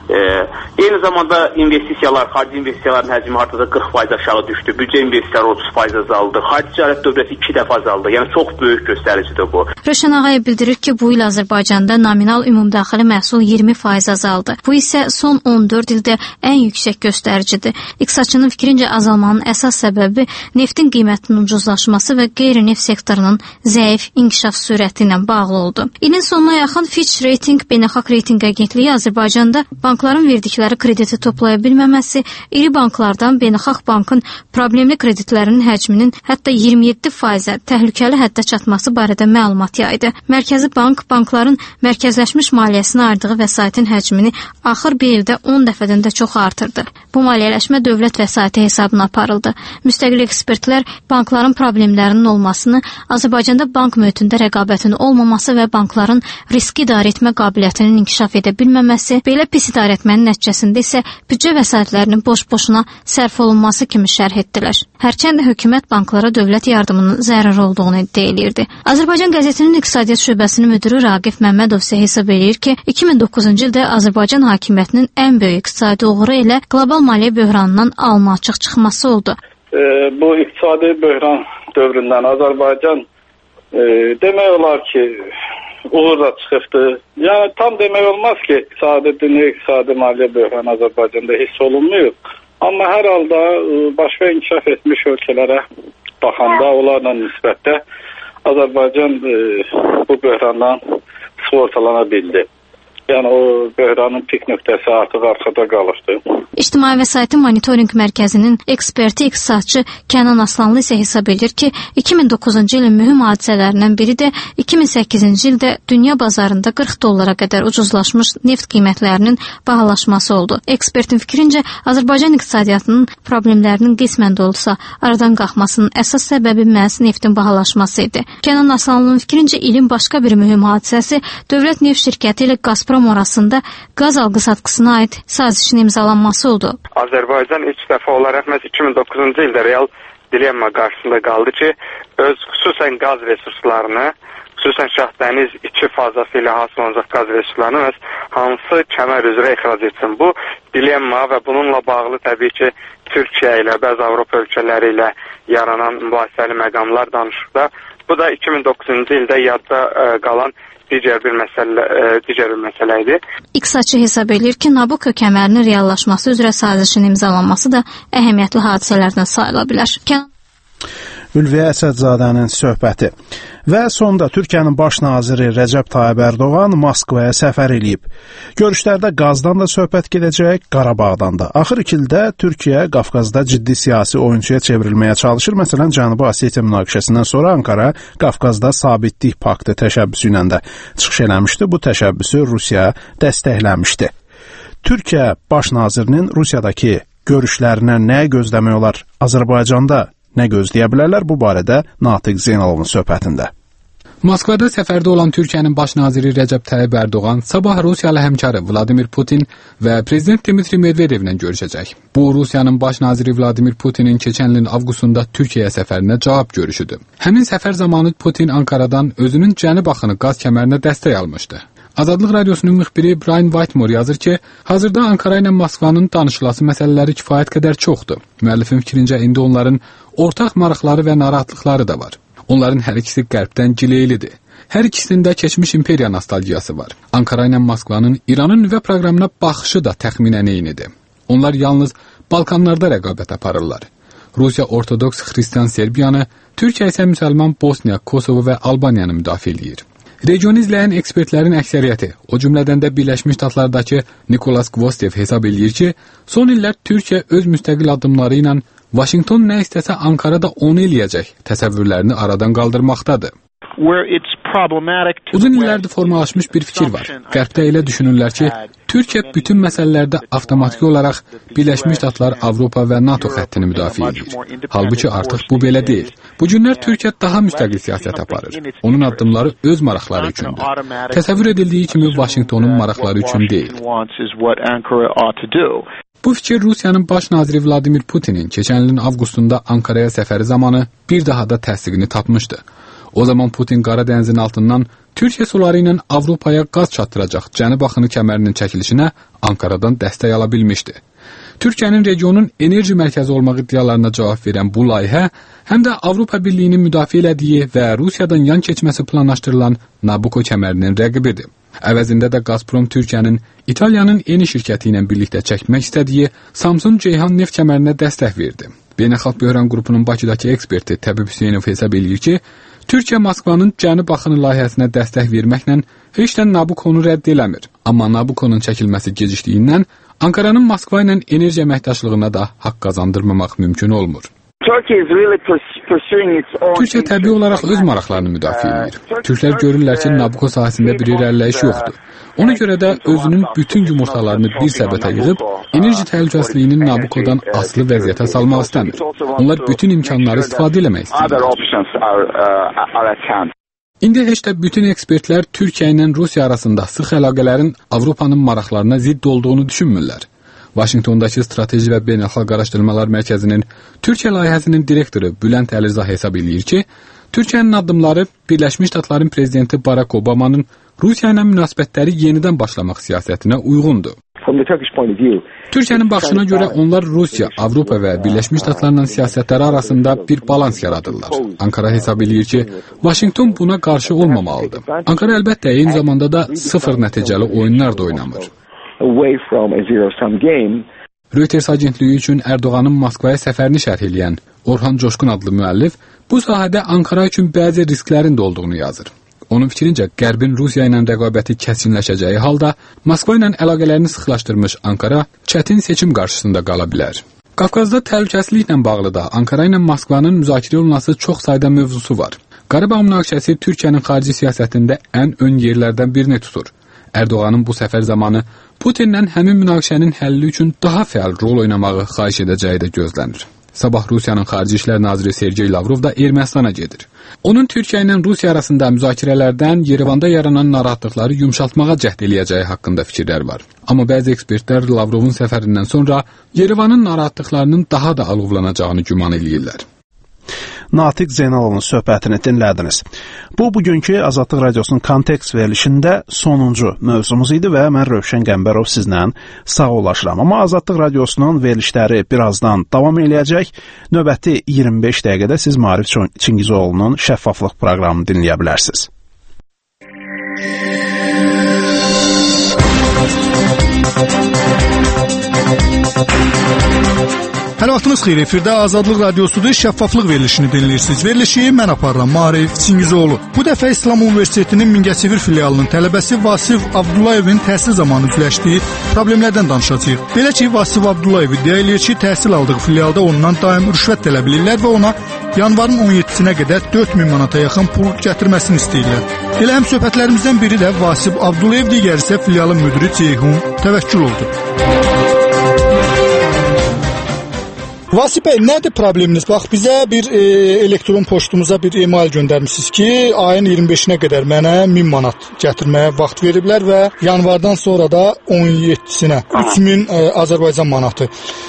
Eyni zamanda investisiyalar, xarici investisiyaların həcmi hardasa 40% aşağı düşdü. Büdcə investisiyaları 30% azaldı. Xarici ticarət dövləti 2 dəfə azaldı. Yəni çox böyük göstəricidir bu. Rövşən Ağayev bildirir ki, bu il Azərbaycanda nominal ümumdaxili məhsul 20% azaldı. Bu isə son 14 ildə ən yüksək göstəricidir. İqtisadçının fikrincə azalmanın əsas səbəbi neftin qiymətinin ucuzlaşması və qeyri-neft sektorunun zəif inkişaf sürəti ilə bağlı oldu. İlin sonuna yaxın Fitch Rating Beynəlxalq Reytinq Agentliyi Azərbaycanda bankların verdikləri krediti toplaya bilməməsi, iri banklardan Beynəlxalq Bankın problemli kreditlərinin həcminin hətta 27%-ə təhlükəli həddə çatması barədə məlumat yaydı. Mərkəzi Bank bankların mərkəzləşmiş maliyyəsinə ayırdığı vəsaitin həcmini axır bir ildə 10 dəfədən də çox artırdı. Bu maliyyələşmə dövlət vəsaiti hesabına aparıldı. Müstəqil ekspertlər bankların problemlərinin olmasını, Azərbaycanda bank mühitində rəqabətin olmaması və bankların riski idarə etmə qabiliyyətinin inkişaf edə bilməməsi, belə pis idarə etmənin nəticəsində isə büdcə vəsaitlərinin boş-boşuna sərf olunması kimi şərh etdilər. Hərçənd hökumət banklara dövlət yardımının zəruri olduğunu iddia edirdi. Azərbaycan qəzetinin iqtisadiyyat şöbəsinin müdiri Raqif Məmmədov isə hesab edir ki, 2009-cu ildə Azərbaycan hakimiyyətinin ən böyük iqtisadi uğuru ilə qlobal maliyyə böhranından alma-açıq çıxması oldu. Bu iqtisadi böhran dövründən Azərbaycan demək olar ki, uğurla çıxıbdı. Yəni tam demək olmaz ki, dünya iqtisadi maliyyə böhranı Azərbaycanda hiss olunmuyor. Amma hər halda başqa inkişaf etmiş ölkələrə baxanda, onlarla nisbətdə Azərbaycan bu böhrandan sığortalana bildi. Yəni o böhranın pik nöqtəsi artıq arxada qalıbdı. İctimai Vəsaitin Monitorinq Mərkəzinin eksperti iqtisadçı Kənan Aslanlı isə hesab edir ki, 2009-cu ilin mühüm hadisələrindən biri də 2008-ci ildə dünya bazarında 40 dollara qədər ucuzlaşmış neft qiymətlərinin bahalaşması oldu. Ekspertin fikrincə, Azərbaycan iqtisadiyyatının problemlərinin qismən də olsa aradan qalxmasının əsas səbəbi məhz neftin bahalaşması idi. Kənan Aslanlının fikrincə, ilin başqa bir mühüm hadisəsi dövlət neft şirkəti ilə Gazprom arasında qaz alqı-satqısına aid sazişin imzalanması oldu. Azərbaycan ilk dəfə olaraq məhz 2009-cu ildə real dilemma qarşısında qaldı ki, öz xüsusən qaz resurslarını, xüsusən Şahdəniz 2 fazası ilə hasil olacaq qaz resurslarını məhz hansı kəmər üzrə ixrac etsin. Bu dilemma və bununla bağlı təbii ki, Türkiyə ilə, bəzi Avropa ölkələri ilə yaranan mübahisəli məqamlar danışıqda. Bu da 2009-cu ildə yadda qalan digər bir məsələ idi. İqtisadçı hesab edir ki, Nabucco kəmərinin reallaşması üzrə sazişin imzalanması da əhəmiyyətli hadisələrdən sayıla bilər. Ülviyə Əsədzadənin söhbəti. Və sonda Türkiyənin baş naziri Rəcəb Tayyib Ərdoğan Moskvaya səfər eləyib. Görüşlərdə qazdan da söhbət gedəcək, Qarabağdan da. Axır 2 ildə Türkiyə Qafqazda ciddi siyasi oyunçuya çevrilməyə çalışır. Məsələn, Cənubi Osetiya münaqişəsindən sonra Ankara Qafqazda sabitlik paktı təşəbbüsü ilə də çıxış eləmişdi. Bu təşəbbüsü Rusiya dəstəkləmişdi. Türkiyə baş nazirinin Rusiyadakı görüşlərinə nə gözləmək olar? Azərbaycanda nə gözləyə bilərlər? Bu barədə Natiq Zeynalovun söhbətində. Moskvada səfərdə olan Türkiyənin baş naziri Rəcəb Tayyib Ərdoğan sabah Rusiyalı həmkarı Vladimir Putin və prezident Dmitri Medvedevlə görüşəcək. Bu, Rusiyanın baş naziri Vladimir Putinin keçən ilin avqustunda Türkiyəyə səfərinə cavab görüşüdür. Həmin səfər zamanı Putin Ankaradan özünün cənub axını qaz kəmərinə dəstək almışdı. Azadlıq Radiosunun müxbiri Brian Whitmore yazır ki, hazırda Ankara ilə Moskvanın danışılası məsələləri kifayət qədər çoxdur. Müəllifin fikrincə indi onların ortaq maraqları və narahatlıqları da var. Onların hər ikisi qərbdən gileylidir. Hər ikisində keçmiş imperiya nostalgiyası var. Ankara ilə Moskvanın İranın nüvə proqramına baxışı da təxminən eynidir. Onlar yalnız Balkanlarda rəqabət aparırlar. Rusiya Ortodoks Xristian Serbiyanı, Türkiyə isə müsəlman Bosniya, Kosovo və Albaniyanı müdafiə edir. Regionu izləyən ekspertlərin əksəriyyəti, o cümlədən də Birləşmiş Ştatlardakı Nikolas Gvostev hesab eləyir ki, son illər Türkiyə öz müstəqil addımları ilə Vaşinqton nə istəsə Ankara'da onu eləyəcək təsəvvürlərini aradan qaldırmaqdadır. Uzun illərdir formalaşmış bir fikir var. Qərbdə elə düşünürlər ki, Türkiyə bütün məsələlərdə avtomatik olaraq Birləşmiş Ştatlar, Avropa və NATO xəttini müdafiə edir. Halbuki artıq bu belə deyil. Bu günlər Türkiyə daha müstəqil siyasət aparır. Onun addımları öz maraqları üçündür. Təsəvvür edildiyi kimi Vaşinqtonun maraqları üçün deyil. Bu fikir Rusiyanın baş naziri Vladimir Putinin keçən ilin avqustunda Ankara'ya səfəri zamanı bir daha da təsdiqini tapmışdı. O zaman Putin Qara dənizin altından Türkiyə suları ilə Avropaya qaz çatdıracaq cənub axını kəmərinin çəkilişinə Ankaradan dəstək ala bilmişdi. Türkiyənin regionun enerji mərkəzi olmaq iddialarına cavab verən bu layihə həm də Avropa Birliyinin müdafiə elədiyi və Rusiyadan yan keçməsi planlaşdırılan Nabucco kəmərinin rəqibidir. Əvəzində də Gazprom Türkiyənin İtaliyanın Eni şirkəti ilə birlikdə çəkmək istədiyi Samsun Ceyhan neft kəmərinə dəstək verdi. Beynəlxalq Böhran qrupunun Bakıdakı eksperti Təbib Hüseynov hesab eləyir ki, Türkiyə Moskvanın cənub axını layihəsinə dəstək verməklə heç də Nabucconu rədd eləmir. Amma Nabucconun çəkilməsi gecikdiyindən Ankaranın Moskva ilə enerji əməkdaşlığına da haqq qazandırmamaq mümkün olmur. Türkiyə təbii olaraq öz maraqlarını müdafiə edir. Türklər görürlər ki, Nabucco sahəsində bir irəliləyiş yoxdur. Ona görə də özünün bütün yumurtalarını bir səbətə yığıb, enerji təhlükəsizliyini Nabucco'dan asılı vəziyyətə salmaq istəmir. Onlar bütün imkanları istifadə eləmək istəyirlər. İndi heç də bütün ekspertlər Türkiyə ilə Rusiya arasında sıx əlaqələrin Avropanın maraqlarına zidd olduğunu düşünmürlər. Vaşinqtondakı Strateji və Beynəlxalq Araşdırmalar Mərkəzinin Türkiyə layihəsinin direktoru Bülent Əlizah hesab edir ki, Türkiyənin addımları Birləşmiş Ştatların prezidenti Barack Obama'nın Rusiya ilə münasibətləri yenidən başlamaq siyasətinə uyğundur. Türkiyənin baxışına görə onlar Rusiya, Avropa və Birləşmiş Ştatlarla siyasətləri arasında bir balans yaradırlar. Ankara hesab edir ki, Vaşinqton buna qarşı olmamalıdır. Ankara əlbəttə eyni zamanda da sıfır nəticəli oyunlar da oynamır. Reuters agentliyi üçün Erdoğanın Moskvaya səfərini şərh edən Orhan Coşkun adlı müəllif bu sahədə Ankara üçün bəzi risklərin də olduğunu yazır. Onun fikrincə, Qərbin Rusiya ilə rəqabəti kəskinləşəcəyi halda Moskva ilə əlaqələrini sıxlaşdırmış Ankara çətin seçim qarşısında qala bilər. Qafqazda təhlükəsizliklə bağlı da Ankara ilə Moskvanın müzakirə olunması çox sayda mövzusu var. Qarabağ münaqişəsi Türkiyənin xarici siyasətində ən ön yerlərdən birini tutur. Erdoğanın bu səfər zamanı Putinlə həmin münaqişənin həlli üçün daha fəal rol oynamağı xahiş edəcəyi də gözlənir. Sabah Rusiyanın Xarici İşlər Naziri Sergey Lavrov da Ermənistana gedir. Onun Türkiyə ilə Rusiya arasında müzakirələrdən Yerevanda yaranan narahatlıqları yumşaltmağa cəhd eləyəcəyi haqqında fikirlər var. Amma bəzi ekspertlər Lavrovun səfərindən sonra Yerevanın narahatlıqlarının daha da alovlanacağını güman eləyirlər. Natiq Zeynalovun söhbətini dinlədiniz. Bu, bugünkü Azadlıq Radiosunun Kontekst verilişində sonuncu mövzumuz idi və mən Rövşən Qəmbərov sizlə sağollaşıram. Amma Azadlıq Radiosunun verilişləri birazdan davam eləyəcək. Növbəti 25 dəqiqədə siz Maarif Çingizoğlu'nun şəffaflıq proqramını dinləyə bilərsiniz. Hər vaxtınız xeyir, efirdə Azadlıq Radiosu'da şəffaflıq verilişini dinləyirsiniz. Verilişi mən aparıram, Maarif Çingizoğlu. Bu dəfə İslam Universitetinin Mingəçevir filialının tələbəsi Vasif Abdullayevin təhsil zamanı üzləşdiyi problemlərdən danışacağıq. Belə ki, Vasif Abdullayev iddia eləyir ki, təhsil aldığı filialda ondan daim rüşvət tələb edirlər və ona yanvarın 17-sinə qədər 4000 manata yaxın pul gətirməsini istəyirlər. Elə həm söhbətlərimizdən biri də Vasif Abdullayev, digəri isə filialın müdiri Ceyhun Təvəkkülovdur. Vasif bəy, nədir probleminiz? Bax, bizə bir elektron poçtumuza bir email göndərmişsiniz ki, ayın 25-nə qədər mənə 1000 manat gətirməyə vaxt veriblər və yanvardan sonra da 17-sinə 3000 Azərbaycan manatı.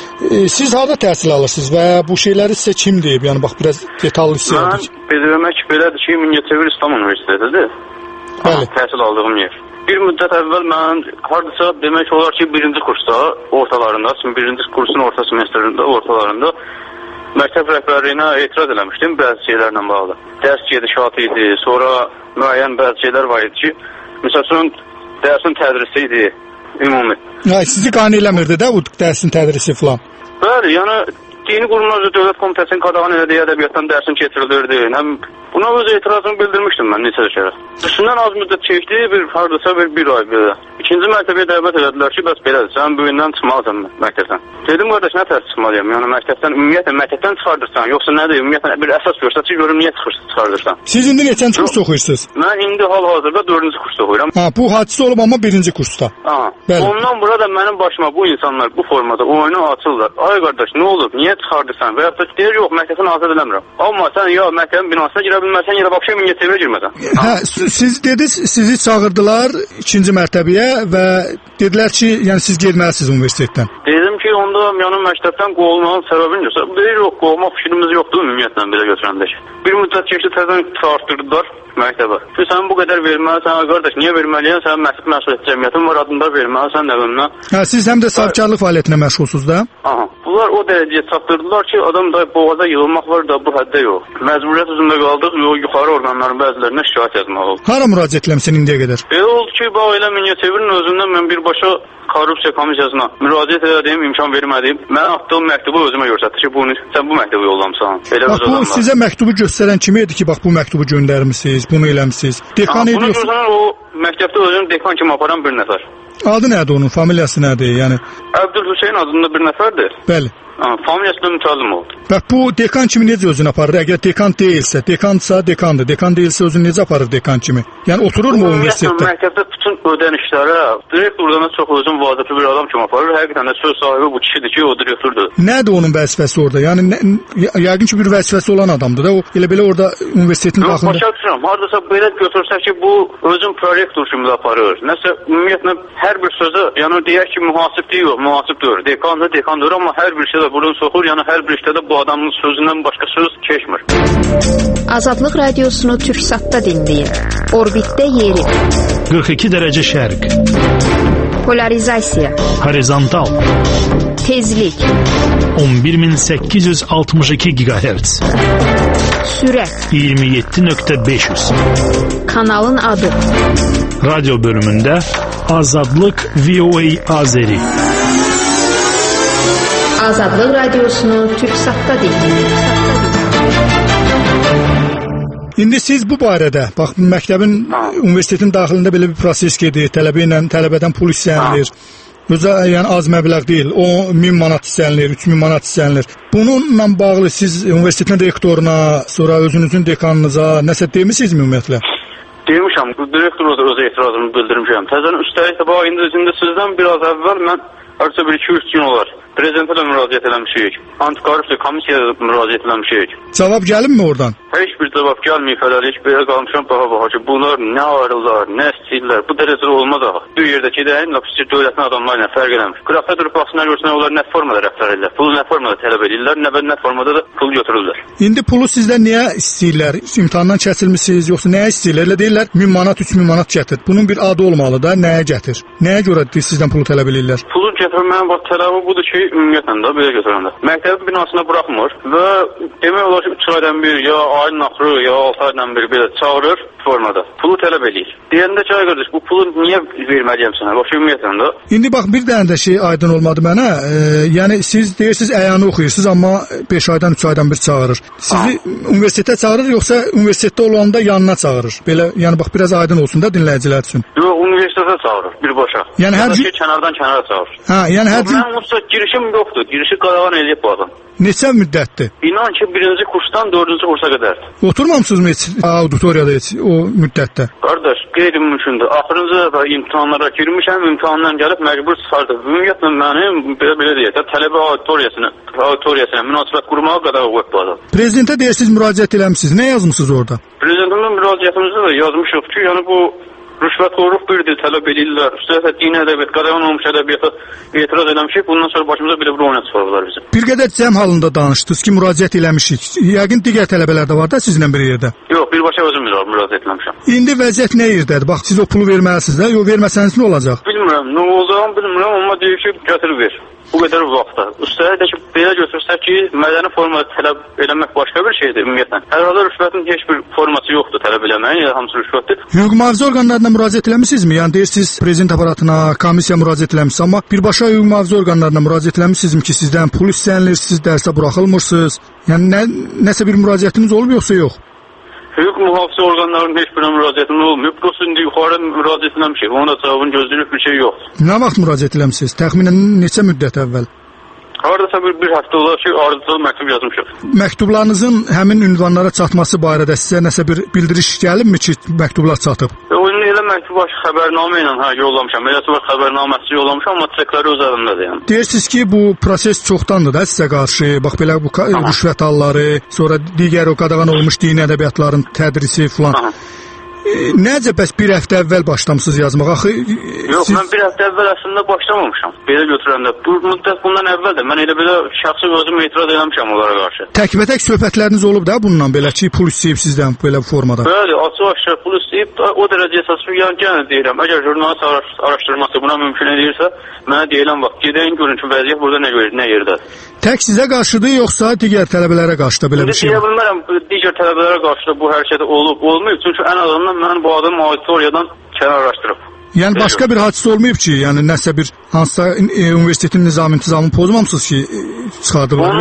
Siz harada təhsil alırsınız və bu şeyləri sizə kim deyib? Yəni, bax, biraz detallı istəyirdik. Mən bildirmək belədir ki, Mingəçevir İslam Universitetidir. Bəli. Təhsil aldığım yer. Bir müddət əvvəl mən hardasa demək olar ki, birinci kursda ortalarında, birinci kursun orta semestrində ortalarında məktəb rəhbərliyinə etiraz eləmişdim bəzi şeylərlə bağlı. Dərs gedişatı idi, sonra müəyyən bəzi şeylər var idi ki, məsələn, dərsin tədrisi idi, ümumi. Sizi qane eləmirdi də bu dərsin tədrisi filan? Bəli, yəni dini qurumlar dövlət komitəsinin qadağan elədiyi ədəbiyyatdan dərsim keçirilirdi. Həm buna öz etirazımı bildirmişdim mən neçə kərə. Üstündən az müddət keçdi, hardasa bir ay belə. İkinci mərtəbəyə dəvət elədilər ki, bəs belədir, sən bu gündən çıxmalısan məktəbdən. Dedim, qardaş, nə tərs çıxmalıyam? Yəni məktəbdən, ümumiyyətlə məktəbdən çıxardırsan, yoxsa nədir? Ümumiyyətlə bir əsas göstərçi görüm, niyə çıxardırsan? Siz indi neçənci kurs oxuyursunuz? Mən indi hal-hazırda 4-cü kursda oxuyuram. Bu hadisə olub amma 1-ci kursda. Ondan burada mənim başıma bu insanlar bu formada oyunu açırlar. Ay qardaş, nə olub? Niyə çıxardırsan? Və ya da deyir, yox, məktəbdən azad eləmirəm. Amma sən ya məktəbin binasına girə bilməsən, ya da başqa Mingəçevirə girməsən. Siz dediniz, sizi çağırdılar 2-ci mərtəbəyə və dedilər ki, yəni siz getməlisiniz universitetdən. Dedim ki, onda yəni məktəbdən qovulmağın səbəbini yoxsa, deyir, yox, qovmaq fikrimiz yoxdur ümumiyyətlə belə götürəndə. Bir müddət keçdi, təzən artırdılar məktəbə. Sən bu qədər verməlisən, qardaş, niyə verməliyən? Sən məsuliyyət cəmiyyətin var, adında verməlisən, nə bilmə. Siz həm də savcılıq fəaliyyətinə məşğulsunuz da? Bunlar o dərəcəyə çatdırdılar ki, adam da boğaza yığılmaq var da bu həddə yox. Məcburiyyət üzründə qaldıq, yuxarı orqanların bəzilərinə şikayət yazmaq oldu. Hara müraciət etləmisən indiyə qədər? Elə oldu ki, bax elə Mingəçevirin özündən mən birbaşa korrupsiya komissiyasına müraciət edədiyim, imkan vermədiyim, mən atdığım məktubu özümə göstərdi ki, sən bu məktubu yollamısan. Bu sizə məktubu göstərən kimi idi ki, bax bu məktubu göndərmisiniz, bunu eləmisiniz. Dekan bunu göstərən o məktəbdə özünü dekan kimi aparan bir nəfər. Adı nədir onun, familiyası nədir? Yəni Əbdülhüseyn adında bir nəfərdir. Bəli. Familiyası da Mütəllimov. Bax bu dekan kimi necə özünü aparır? Əgər dekan deyilsə, dekansa dekandır. Dekan deyilsə özünü necə aparır dekan kimi? Yəni otururmu universitetdə? Məktəbdə bütün ödənişlərə direktordan çox özün vazifəli bir adam kimi aparır. Həqiqətən də söz sahibi bu kişidir ki, o direktordur. Nədir onun vəzifəsi orada? Yəni yəqin ki bir vəzifəsi olan adamdır da. O elə-belə orada universitetin daxilində. Başa düşürəm. Hardasa belə götürsək ki, bu özün prorektor kimi aparır. Nəsə ümumiyyətlə hər bir sözə, yəni deyək ki, mühasib deyil, mühasib deyil. Dekan deyil, amma hər bir şeydə burun soxur. Yəni hər bir işdə də bu adamın sözündən başqa söz keçmir. Azadlıq radiosunu Türksatda dinləyin. Orbitdə yeri. 42 dərəcə şərq. Polarizasiya. Horizontal. Tezlik. 11862 GHz. Sürət. 27.500. Kanalın adı. Radyo bölümündə Azadlıq VOA Azeri. Azadlıq radiosunu Türksatda dinləyin. İndi siz bu barədə, bax məktəbin, universitetin daxilində belə bir proses gedir, tələbədən pul istənilir. Özə yəni az məbləğ deyil, o 1000 manat istənilir, 3000 manat istənilir. Bununla bağlı siz universitetin rektoruna, sonra özünüzün dekanınıza nəsə demisiniz ümumiyyətlə? Demişəm, direktor da öz etirazımı bildirmişəm. Təzən üstəlik də bax indi sizdən biraz əvvəl mən artıq 1-2-3 gün olar prezidentə də müraciət eləmişik. Antikorrupsiya komissiyaya da müraciət eləmişik. Cavab gəlinmi oradan? Heç bir cavab gəlməyib hələlik. Belə qalmışam baxa ki, bunlar nə ayrılırlar, nə istəyirlər. Bu dərəcədə olmaz axı. Bir yerdəki də lafisçi dövlətin adamlarıyla fərq eləmir. Qrafda durub baxsınlar görsünlər, onlar nə formada rəftar edirlər. Pulu nə formada tələb edirlər, nə formada da pul götürürlər. İndi pulu sizdən niyə istəyirlər? İmtahandan keçilmisiniz, yoxsa nəyə istəyirlər? Elə deyirlər 1000 manat, 3000 manat gətir. Bunun bir adı olmalı da, nəyə gətir? Nəyə görə sizdən pulu tələb edirlər? Pulu gətirməyin bax tələbi budur ki, ümumiyyətlə də belə götürəndə. Məktəbin binasına buraxmır və demək olar ki 3 aydan bir ya ayın axırı ya 6 aydan bir belə çağırır formada. Pulu tələb edir. Deyəndə ki, ay qardaş, bu pulu niyə verməliyəm sənə? Bax ümumiyyətlə də. İndi bax bir dənə də şey aydın olmadı mənə. Yəni siz deyirsiniz əyanı oxuyursunuz, amma 5 aydan 3 aydan bir çağırır. Sizi universitetə çağırır yoxsa universitetdə olanda yanına çağırır? Belə yəni bax biraz aydın olsun da dinləyicilər üçün. Yox, universitetə çağırır birbaşa. Yəni hər gün kənardan kənara çağırır. Hə, yəni hər gün Mənim olsa girişim yoxdur. Girişi qadağan eləyib bu adam. Neçə müddətdir? İnan ki, 1-ci kursdan 4-cü kursa qədər. Oturmamısınızmı heç auditoriyada heç o müddətdə? Qardaş, qeyri-mümkündür. Axırıncı dəfə imtahanlara girmişəm, imtahandan gəlib məcbur çıxardı. Ümumiyyətlə mənim belə deyək, tələbə auditoriyasına münasibət qurmağa qədər qoyub bu adam. Prezidentə deyirsiniz, müraciət eləmisiniz. Nə yazmısınız orada? Prezidentin müraciətimizdə də yazmışıq ki, yəni bu rüşvətxorluq birdir, tələb edirlər. Üstədə dini ədəbiyyat, qadağan olmuş ədəbiyyata etiraz eləmişik. Bundan sonra başımıza belə bir oyuna çıxarırlar bizi. Bir qədər cəm halında danışdınız ki, müraciət eləmişik. Yəqin digər tələbələr də var da sizinlə bir yerdə. Yox, birbaşa özüm müraciət eləmişəm. İndi vəziyyət nə yerdədir? Bax, siz o pulu verməlisiniz də, yox verməsəniz nə olacaq? Bilmirəm, nə olacağını bilmirəm, amma deyir ki, götürüb ver. Bu qədər vaxtda. Üstəlik də ki, belə götürsək ki, mədəni formada tələb eləmək başqa bir şeydir ümumiyyətlə. Hər halda rüşvətin heç bir forması yoxdur tələb eləməyin, ya hamısı rüşvətdir. Hüquq mühafizə orqanlarına müraciət eləmisinizmi? Yəni deyirsiniz, prezident aparatına, komissiyaya müraciət eləmisiniz, amma birbaşa hüquq mühafizə orqanlarına müraciət eləmisinizmi ki, sizdən pul istənilir, siz dərsə buraxılmırsınız? Yəni nəsə bir müraciətiniz olub yoxsa yox? Hüquq mühafizə orqanlarının heç birinin müraciətinin olmayıb. Prosta indi yuxarı müraciət eləmişik. Ona da cavabını gözləyib bir şey yoxdur. Nə vaxt müraciət eləmisiniz? Təxminən neçə müddət əvvəl? Hardasa bir həftə olar ki, ardıcıl məktub yazmışıq. Məktublarınızın həmin ünvanlara çatması barədə sizə nəsə bir bildiriş gəlibmi ki, məktublar çatıb? Elə məktub xəbərnamə ilə yollamışam. Eləsi var xəbərnaməsi yollamışam, amma çekləri öz əlimdədir yəni. Deyirsiniz ki, bu proses çoxdandır da sizə qarşı. Bax belə bu rüşvət halları, sonra digər o qadağan olmuş dini ədəbiyyatların tədrisi filan. Necə bəs bir həftə əvvəl başlamısınız yazmağa? Axı yox, mən bir həftə əvvəl əslində başlamamışam. Belə götürəndə. Bu müddət bundan əvvəldir. Mən elə belə şəxsi özüm etiraz eləmişəm onlara qarşı. Təkbətək söhbətləriniz olub da bununla belə ki, pul istəyib sizdən belə formada. Bəli, açıq-aşkar pul istəyib. O dərəcə əsaslı yəni deyirəm. Əgər jurnalist araşdırması buna mümkün edirsə, mənə deyilən vaxt gedəyin görün ki, vəziyyət burada nə yerdədir. Tək sizə qarşıdır yoxsa digər tələbələrə qarşı da belə bir şey var? Deyə bilmərəm, digər tələbələrə qarşı da bu hərəkət olub, olmayıb. Çünki ən azından mən bu adamı auditoriyadan kənarlaşdırıb. Yəni başqa bir hadisə olmayıb ki, yəni nəsə bir hansısa universitetin nizamını pozmamısınız ki, çıxardırlar? Onu nə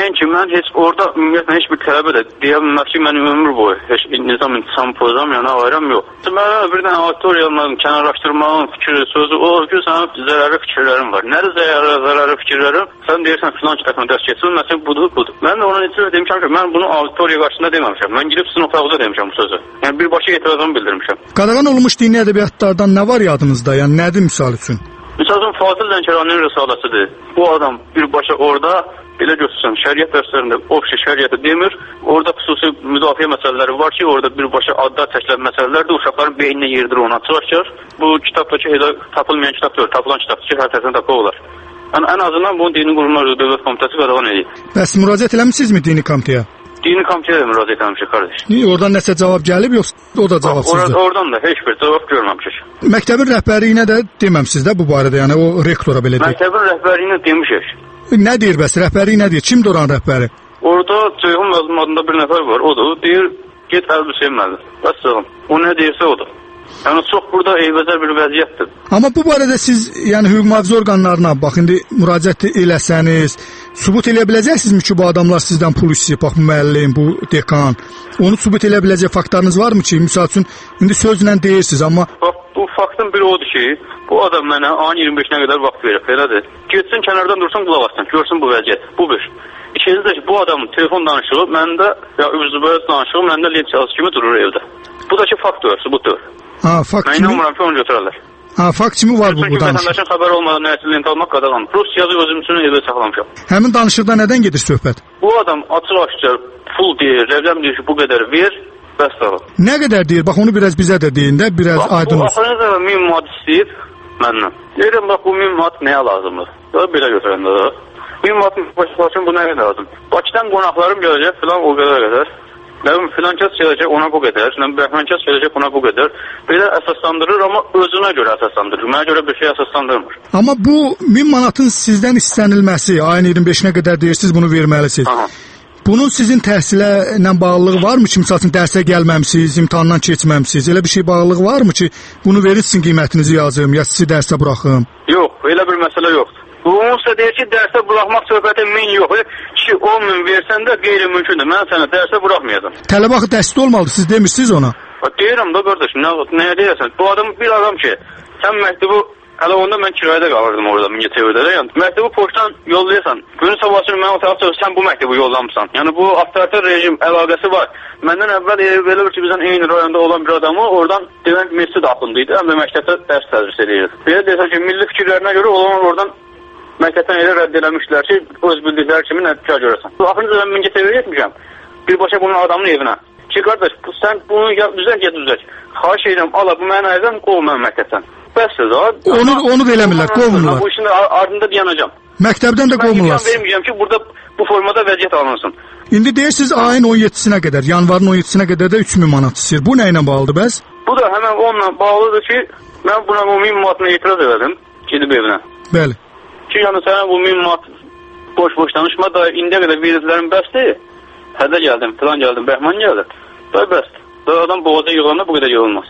Nəinki mən heç orada ümumiyyətlə heç bir tələbə də deyə bilməm ki, mən ömür boyu heç nizam intisam pozamıyana ayıram yox. Mən bir dənə auditoriyanın kənarlaşdırmağın fikri, sözü o ki, sənin zərərli fikirlərin var. Nədir zərərli fikirlərim? Sən deyirsən filan kitabına dərs keçirilməsin, budur. Mən də ona necə demişəm ki, mən bunu auditoriya qarşısında deməmişəm. Mən girib sizin otağınızda demişəm bu sözü. Yəni birbaşa etirazımı bildirmişəm. Qadağan olunmuş dini ədəbiyyatlardan nə var yadınızda? Yəni nədir misal üçün? Misal üçün Fazıl Lənkəranın risaləsidir. Bu adam birbaşa orada belə götürsən, şəriət dərslərində obşi şəriəti demir. Orada xüsusi müdafiə məsələləri var ki, orada birbaşa adlar çəkilən məsələlərdir. Uşaqların beyninə yerdir ona açıq. Bu kitabdakı elə tapılmayan kitab deyil, tapılan kitabdır ki, hər tərəfdən tapı olar. Yəni ən azından bunu Dini Qurumlar Dövlət Komitəsi qadağan edir. Bəs müraciət eləmisinizmi Dini Komitəyə? Dini Komitəyə də müraciət eləmişik, qardaş. Oradan nəsə cavab gəlib, yoxsa o da cavabsızdır? Oradan da heç bir cavab görməmişik. Məktəbin rəhbərliyinə də deməmisiz də bu barədə, yəni o rektora belə deyil. Məktəbin rəhbərliyinə demişik. Nə deyir bəs? Rəhbərlik nə deyir? Kimdir oranın rəhbəri? Orada Ceyhun Məzlum adında bir nəfər var. O da deyir, get Əlbi Hüseyin müəllim. Vəssalam. O nə deyirsə odur. Yəni çox burada eybəcər bir vəziyyətdir. Amma bu barədə siz, yəni hüquq mühafizə orqanlarına bax indi müraciət eləsəniz, sübut eləyə biləcəksizmi ki, bu adamlar sizdən pul istəyib, bax bu müəllim, bu dekan. Onu sübut eləyə biləcək faktlarınız varmı ki, misal üçün indi sözlə deyirsiniz, amma bax bu faktın biri odur ki, bu adam mənə ayın 25-nə qədər vaxt verib, belədir. Getsin kənardan dursun, qulaq assın, görsün bu vəziyyət. Bu bir. İkincisi də ki, bu adamın telefon danışığı məndə ya üzbəüz danışığı məndə lent çalısı kimi durur evdə. Bu da ki faktdır, sübutdur. Ha, fakt kimi. Mən inanmıram ki, onu götürərlər. Ha, fakt kimi var bu danışıq. Vətəndaşın xəbəri olmadan nəsil lent almaq qadağandır. Rusiyada özüm üçün evdə saxlamışam. Həmin danışıqda nədən gedir söhbət? Bu adam açıq-aşkar pul deyir, rəqəm deyir ki, bu qədər ver, bəs sağ ol. Nə qədər deyir? Bax onu biraz bizə də deyin də, biraz aydın olsun. Bu axırıncı da 1000 manat istəyib məndən. Deyirəm, bax bu 1000 manat nəyə lazımdır? Belə götürəndə də. 1000 manatın başlasın bu nəyə lazım? Bakıdan qonaqlarım gələcək filan o qədər. Nəvim filan kəs gələcək ona bu qədər, Bəhmən kəs gələcək ona bu qədər. Belə əsaslandırır, amma özünə görə əsaslandırır. Mənə görə bir şey əsaslandırmır. Amma bu 1000 manatın sizdən istənilməsi, ayın 25-nə qədər deyirsiniz bunu verməlisiniz. Aha. Bunun sizin təhsilə bağlılığı varmı ki, misal üçün dərsə gəlməmisiniz, imtahandan keçməmisiniz? Elə bir şey bağlılığı varmı ki, bunu verirsin qiymətinizi yazım, ya sizi dərsə buraxım? Yox, elə bir məsələ yoxdur. Bununsa deyir ki, dərsə buraxmaq söhbəti 1000 yox. Ki 10.000 versən də qeyri-mümkündür. Mən sənə dərsə buraxmayacam. Tələbə axı dəstək olmalıdır, siz demirsiniz ona. Deyirəm da qardaş, nəyə deyirsən? Bu adam bir adam ki, sən məktubu, hələ onda mən kirayədə qalırdım orada Mingəçevirdə. Yəni, məktubu poçtdan yollayasan, günün sabahçı mən o tərəfdə sən bu məktubu yollamısan. Yəni, bu avtoritar rejim əlaqəsi var. Məndən əvvəl belə bir ki, bizdən eyni rayonda olan bir adamı oradan demək mescid axındıydı, həm də məktəbdə dərs tədris edirdi. Belə deyirsən ki, milli fikirlərinə görə olan oradan məktəbdən elə rədd eləmişlər ki, öz bildikləri kimi nəticə görəsən. Axırıncı mən Mingəçevirə getmişəm, birbaşa bunun adamın evinə. Ki, qardaş, sən bunu düzək. Xahiş edirəm, ala bu mənə ayırdan, qov mən məktəbdən. Bəsdir da. Onu da eləmirlər, qovmurlar. Bu işin ardında dayanacam. Məktəbdən də qovmurlar. Mən verməyəcəm ki, burada bu formada vəziyyət alınsın. İndi deyirsiniz ayın 17-sinə qədər, yanvarın 17-sinə qədər də 3000 manat istəyir. Bu nə ilə bağlıdır bəs? Bu da həmən onunla bağlıdır ki, mən buna bu 1000 manatına etiraz elədim, gedib evinə. Bəli. Ki, yəni sənə bu 1000 manat boş danışma da indiyə qədər verdiklərim bəsdir. Hədə gəldim, filan gəldim, Bəhman gəldi. Da bəsdir. Da adam boğaza yığılanda bu qədər yığılmaz.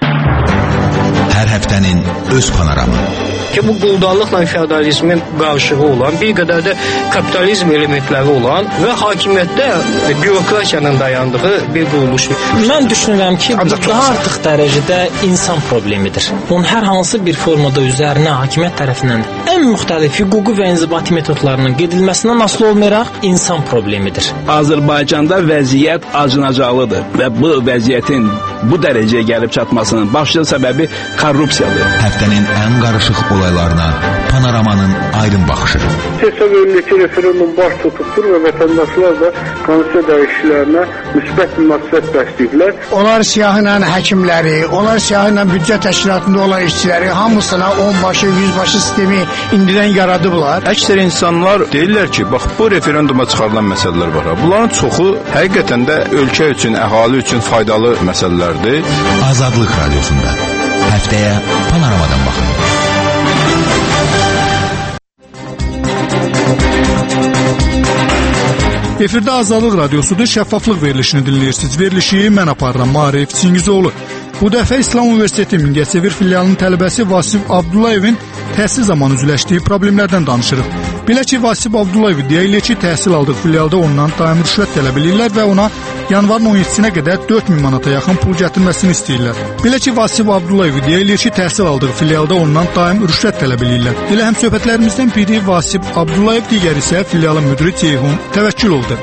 Hər həftənin öz panoramı. Ki bu quldarlıqla feodalizmin qarışığı olan, bir qədər də kapitalizm elementləri olan və hakimiyyətdə bürokratiyanın dayandığı bir quruluşdur. Mən düşünürəm ki, bu daha artıq dərəcədə insan problemidir. Onun hər hansı bir formada üzərinə hakimiyyət tərəfindən ən müxtəlif hüquqi və inzibati metodlarının gedilməsindən asılı olmayaraq insan problemidir. Azərbaycanda vəziyyət acınacaqlıdır və bu vəziyyətin bu dərəcəyə gəlib çatmasının başlıca səbəbi korrupsiyadır. Həftənin ən qarışıq olaylarına Panoramanın aydın baxışı. Hesab edilir ki, referendum baş tutubdur və vətəndaşlar da konstitusiya dəyişikliklərinə müsbət münasibət bəsləyiblər. Onlar siyahıyla həkimləri, onlar siyahıyla büdcə təşkilatında olan işçiləri hamısına 10 başı, 100 başı sistemi indidən yaradıblar. Əksər insanlar deyirlər ki, bax bu referenduma çıxarılan məsələlər var. Bunların çoxu həqiqətən də ölkə üçün, əhali üçün faydalı məsələlərdir. Azadlıq Radiosunda həftəyə Panoramadan baxın. Efirdə Azadlıq Radiosudur, şəffaflıq verilişini dinləyirsiniz. Verilişi mən aparıram, Maarif Çingizoğlu. Bu dəfə İslam Universiteti Mingəçevir filialının tələbəsi Vasif Abdullayevin təhsil zamanı üzləşdiyi problemlərdən danışırıq. Belə ki, Vasif Abdullayev deyilir ki, təhsil aldığı filialda ondan daimi rüşvət tələb edirlər və ona yanvarın 17-sinə qədər 4000 manata yaxın pul gətirməsini istəyirlər. Belə ki, Vasif Abdullayev deyilir ki, təhsil aldığı filialda ondan daimi rüşvət tələb edirlər. Elə həm söhbətlərimizdən biri Vasif Abdullayev, digəri isə filialın müdiri Ceyhun Təvəkkülovdur.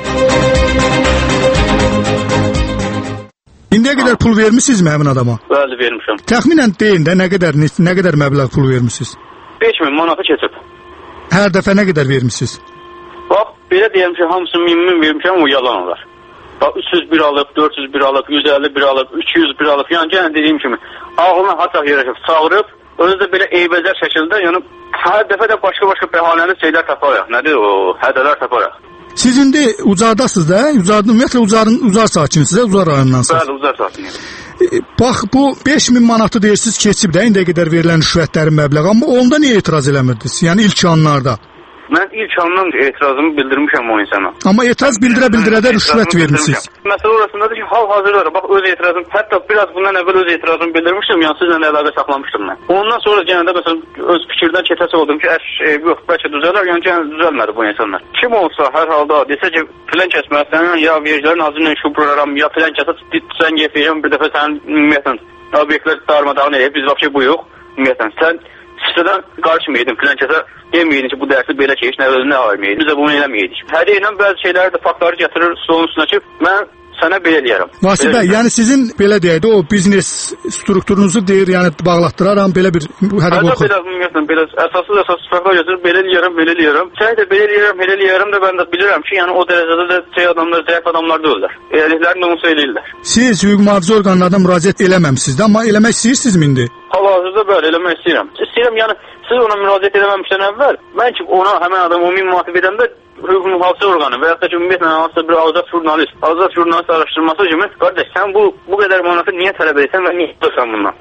İndiyə qədər pul vermisinizmi həmin adama? Bəli, vermişəm. Təxminən deyin də nə qədər məbləğ pul vermisiniz? 5000 manatı keçib. Hər dəfə nə qədər vermisiniz? Bax, belə deyəm ki, hamısı 1000 vermişəm, o yalan olar. Bax, 301 alıb, 401 alıb, 151 alıb, 201 alıb, yəni gələn dediyim kimi, ağlına haçaq yerləşib, çağırıb, özü də belə eybəcər şəkildə, yəni hər dəfə də başqa bəhanəli şeylər taparaq, nədir o, hədələr taparaq. Siz indi Ucardasınız da, ümumiyyətlə Ucar sakinisiniz, Ucar rayonundansınız. Bəli, Ucar sakiniyəm. Bax, bu 5000 manatı deyirsiniz keçib də, indiyə qədər verilən rüşvətlərin məbləği, amma onda niyə etiraz eləmirdiniz? Yəni ilk anlarda. Mən ilk andan etirazımı bildirmişəm o insana. Amma etiraz bildirə də rüşvət vermişsiniz. Məsələ orasındadır ki, hal-hazırda bax öz etirazım, hətta biraz bundan əvvəl öz etirazımı bildirmişdim, yəni sizlə əlaqə saxlamışdım mən. Ondan sonra yenə də məsələn öz fikirdən keçəsi oldum ki, yox, bəlkə düzələr, yəni yenə düzəlmədi bu insanlar. Kim olsa hər halda desə ki, filan kəs məsələn ya vergilər nazirinlə şu proqram, ya filan kəsə sən gətirəcəm bir dəfə sənin ümumiyyətlə obyektlər darmadağın edib, biz vəbşə bu yox, ümumiyyətlə sən sistədən qarışmaydın, filan kəsə deməydin ki, bu dərsi belə keç, nə özünə ayırmaydın, biz də bunu eləməydik. Hədə ilə bəzi şeyləri də faktları gətirir stolun üstünə ki, mən sənə belə eləyərəm. Vasif bəy, yəni sizin belə deyək də o biznes strukturunuzu deyir, yəni bağlatdıraram, belə bir hədə qorxu. Belə ümumiyyətlə, belə əsassız faktor gətirir, belə eləyərəm. Sən də belə eləyərəm də mən də bilirəm ki, yəni o dərəcədə də zəif adamlar deyirlər. Eləklərini də onu söyləyirlər. Siz hüquq mühafizə orqanlarına müraciət eləməmsiniz də, amma eləmək istəyirsinizmi indi? Hal-hazırda bəli, eləmək istəyirəm. İstəyirəm, yəni siz ona müraciət eləməmişdən əvvəl, mən ki ona həmin adamı 1000 manat verəndə hüquq mühafizə orqanı və ya da ki, ümumiyyətlə hansısa bir azad jurnalist araşdırması kimi, qardaş, sən bu qədər manatı niyə tələb edirsən və niyə istiyorsan bundan?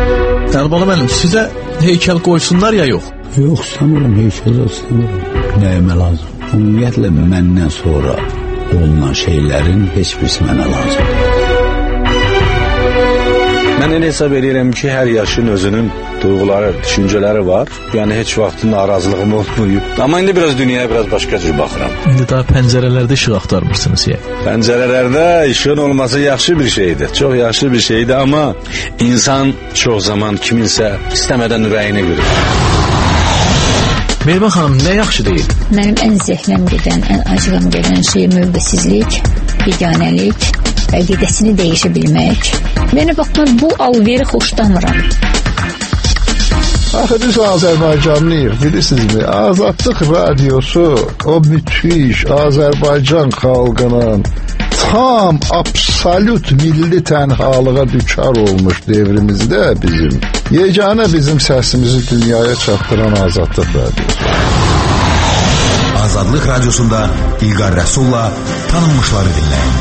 Əlbələ müəllim, sizə heykəl qoysunlar ya yox? Yox, istəmirəm, heykəl istəmirəm. Nəyimə lazım? Ümumiyyətlə, məndən sonra olunan şeylərin heç birisi mənə lazımdır. Mən elə hesab edirəm ki, hər yaşın özünün duyğuları, düşüncələri var. Yəni, heç vaxt narazılığım olmayıb. Amma indi biraz dünyaya biraz başqa cür baxıram. İndi daha pəncərələrdə işıq axtarmırsınız ya? Pəncərələrdə işığın olması yaxşı bir şeydir. Çox yaxşı bir şeydir, amma insan çox zaman kiminsə istəmədən ürəyinə görür. Mehriban xanım, nə yaxşı deyil? Mənim ən zəhləm gedən, ən acığım gedən şey mövqesizlik, biganəlik, əqidəsini dəyişə bilmək. Mənə baxma, bu alveri xoşlamıram. Axı biz Azərbaycanlıyıq, bilirsinizmi? Azadlıq radiosu o müthiş Azərbaycan xalqının tam, absolut milli tənhalığa düçar olmuş devrimizdə yeganə bizim səsimizi dünyaya çatdıran Azadlıq radiosu. Azadlıq radiosunda İlqar Rəsulla tanınmışları dinləyin.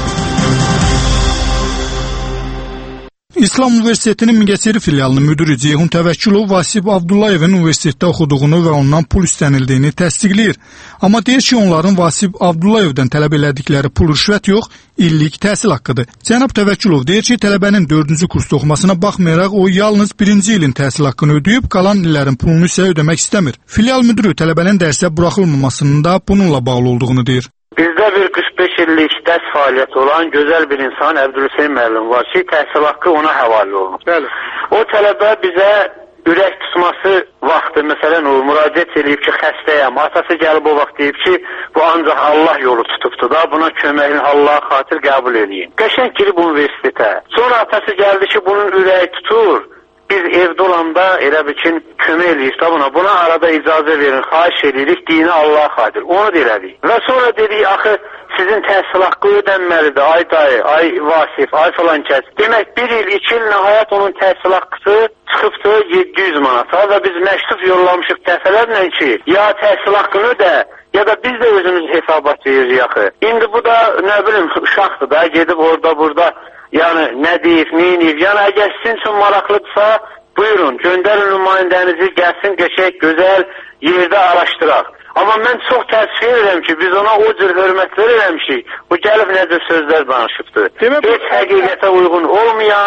İslam Universitetinin Mingəçevir filialının müdiri Ceyhun Təvəkkülov Vasif Abdullayevin universitetdə oxuduğunu və ondan pul istənildiyini təsdiqləyir. Amma deyir ki, onların Vasif Abdullayevdən tələb elədikləri pul rüşvət yox, illik təhsil haqqıdır. Cənab Təvəkkülov deyir ki, tələbənin 4-cü kursda oxumasına baxmayaraq o yalnız 1-ci ilin təhsil haqqını ödəyib, qalan illərin pulunu isə ödəmək istəmir. Filial müdiri tələbənin dərsə buraxılmamasının da bununla bağlı olduğunu deyir. Bizdə bir 45 illik dərs fəaliyyəti olan gözəl bir insan Əbdülhüseyn müəllim var ki, təhsil haqqı ona həvalə olunub. Bəli. O tələbə bizə ürək tutması vaxtı, məsələn, o müraciət edib ki, xəstəyəm. Atası gəlib o vaxt deyib ki, bu ancaq Allah yolu tutubdur da, buna köməyin Allah xatir qəbul edin. Qəşəng girib universitetə. Sonra atası gəldi ki, bunun ürəyi tutur. Biz evdə olanda elə bir ki, kömək edirik da buna. Buna arada icazə verin, xahiş edirik, dini Allah xatir. Onu da elədik. Və sonra dedik, axı sizin təhsil haqqı ödənməlidir, ay dayı, ay Vasif, ay falan kəs. Demək, 1 il, 2 il nəhayət onun təhsil haqqısı çıxıbdır 700 manata və biz məktub yollamışıq dəfələrlə ki, ya təhsil haqqını ödə, ya da biz də özümüz hesabat veririk axı. İndi bu da, nə bilim, uşaqdır da, gedib orada, burada, yəni nə deyib, neyinib, yəni əgər sizin üçün maraqlıdırsa, buyurun, göndərin nümayəndənizi, gəlsin qəşəng, gözəl yerdə araşdıraq. Amma mən çox təəssüf edirəm ki, biz ona o cür hörmət verirəm ki, bu gəlib nə cür sözlər danışıbdır. Heç həqiqətə uyğun olmayan,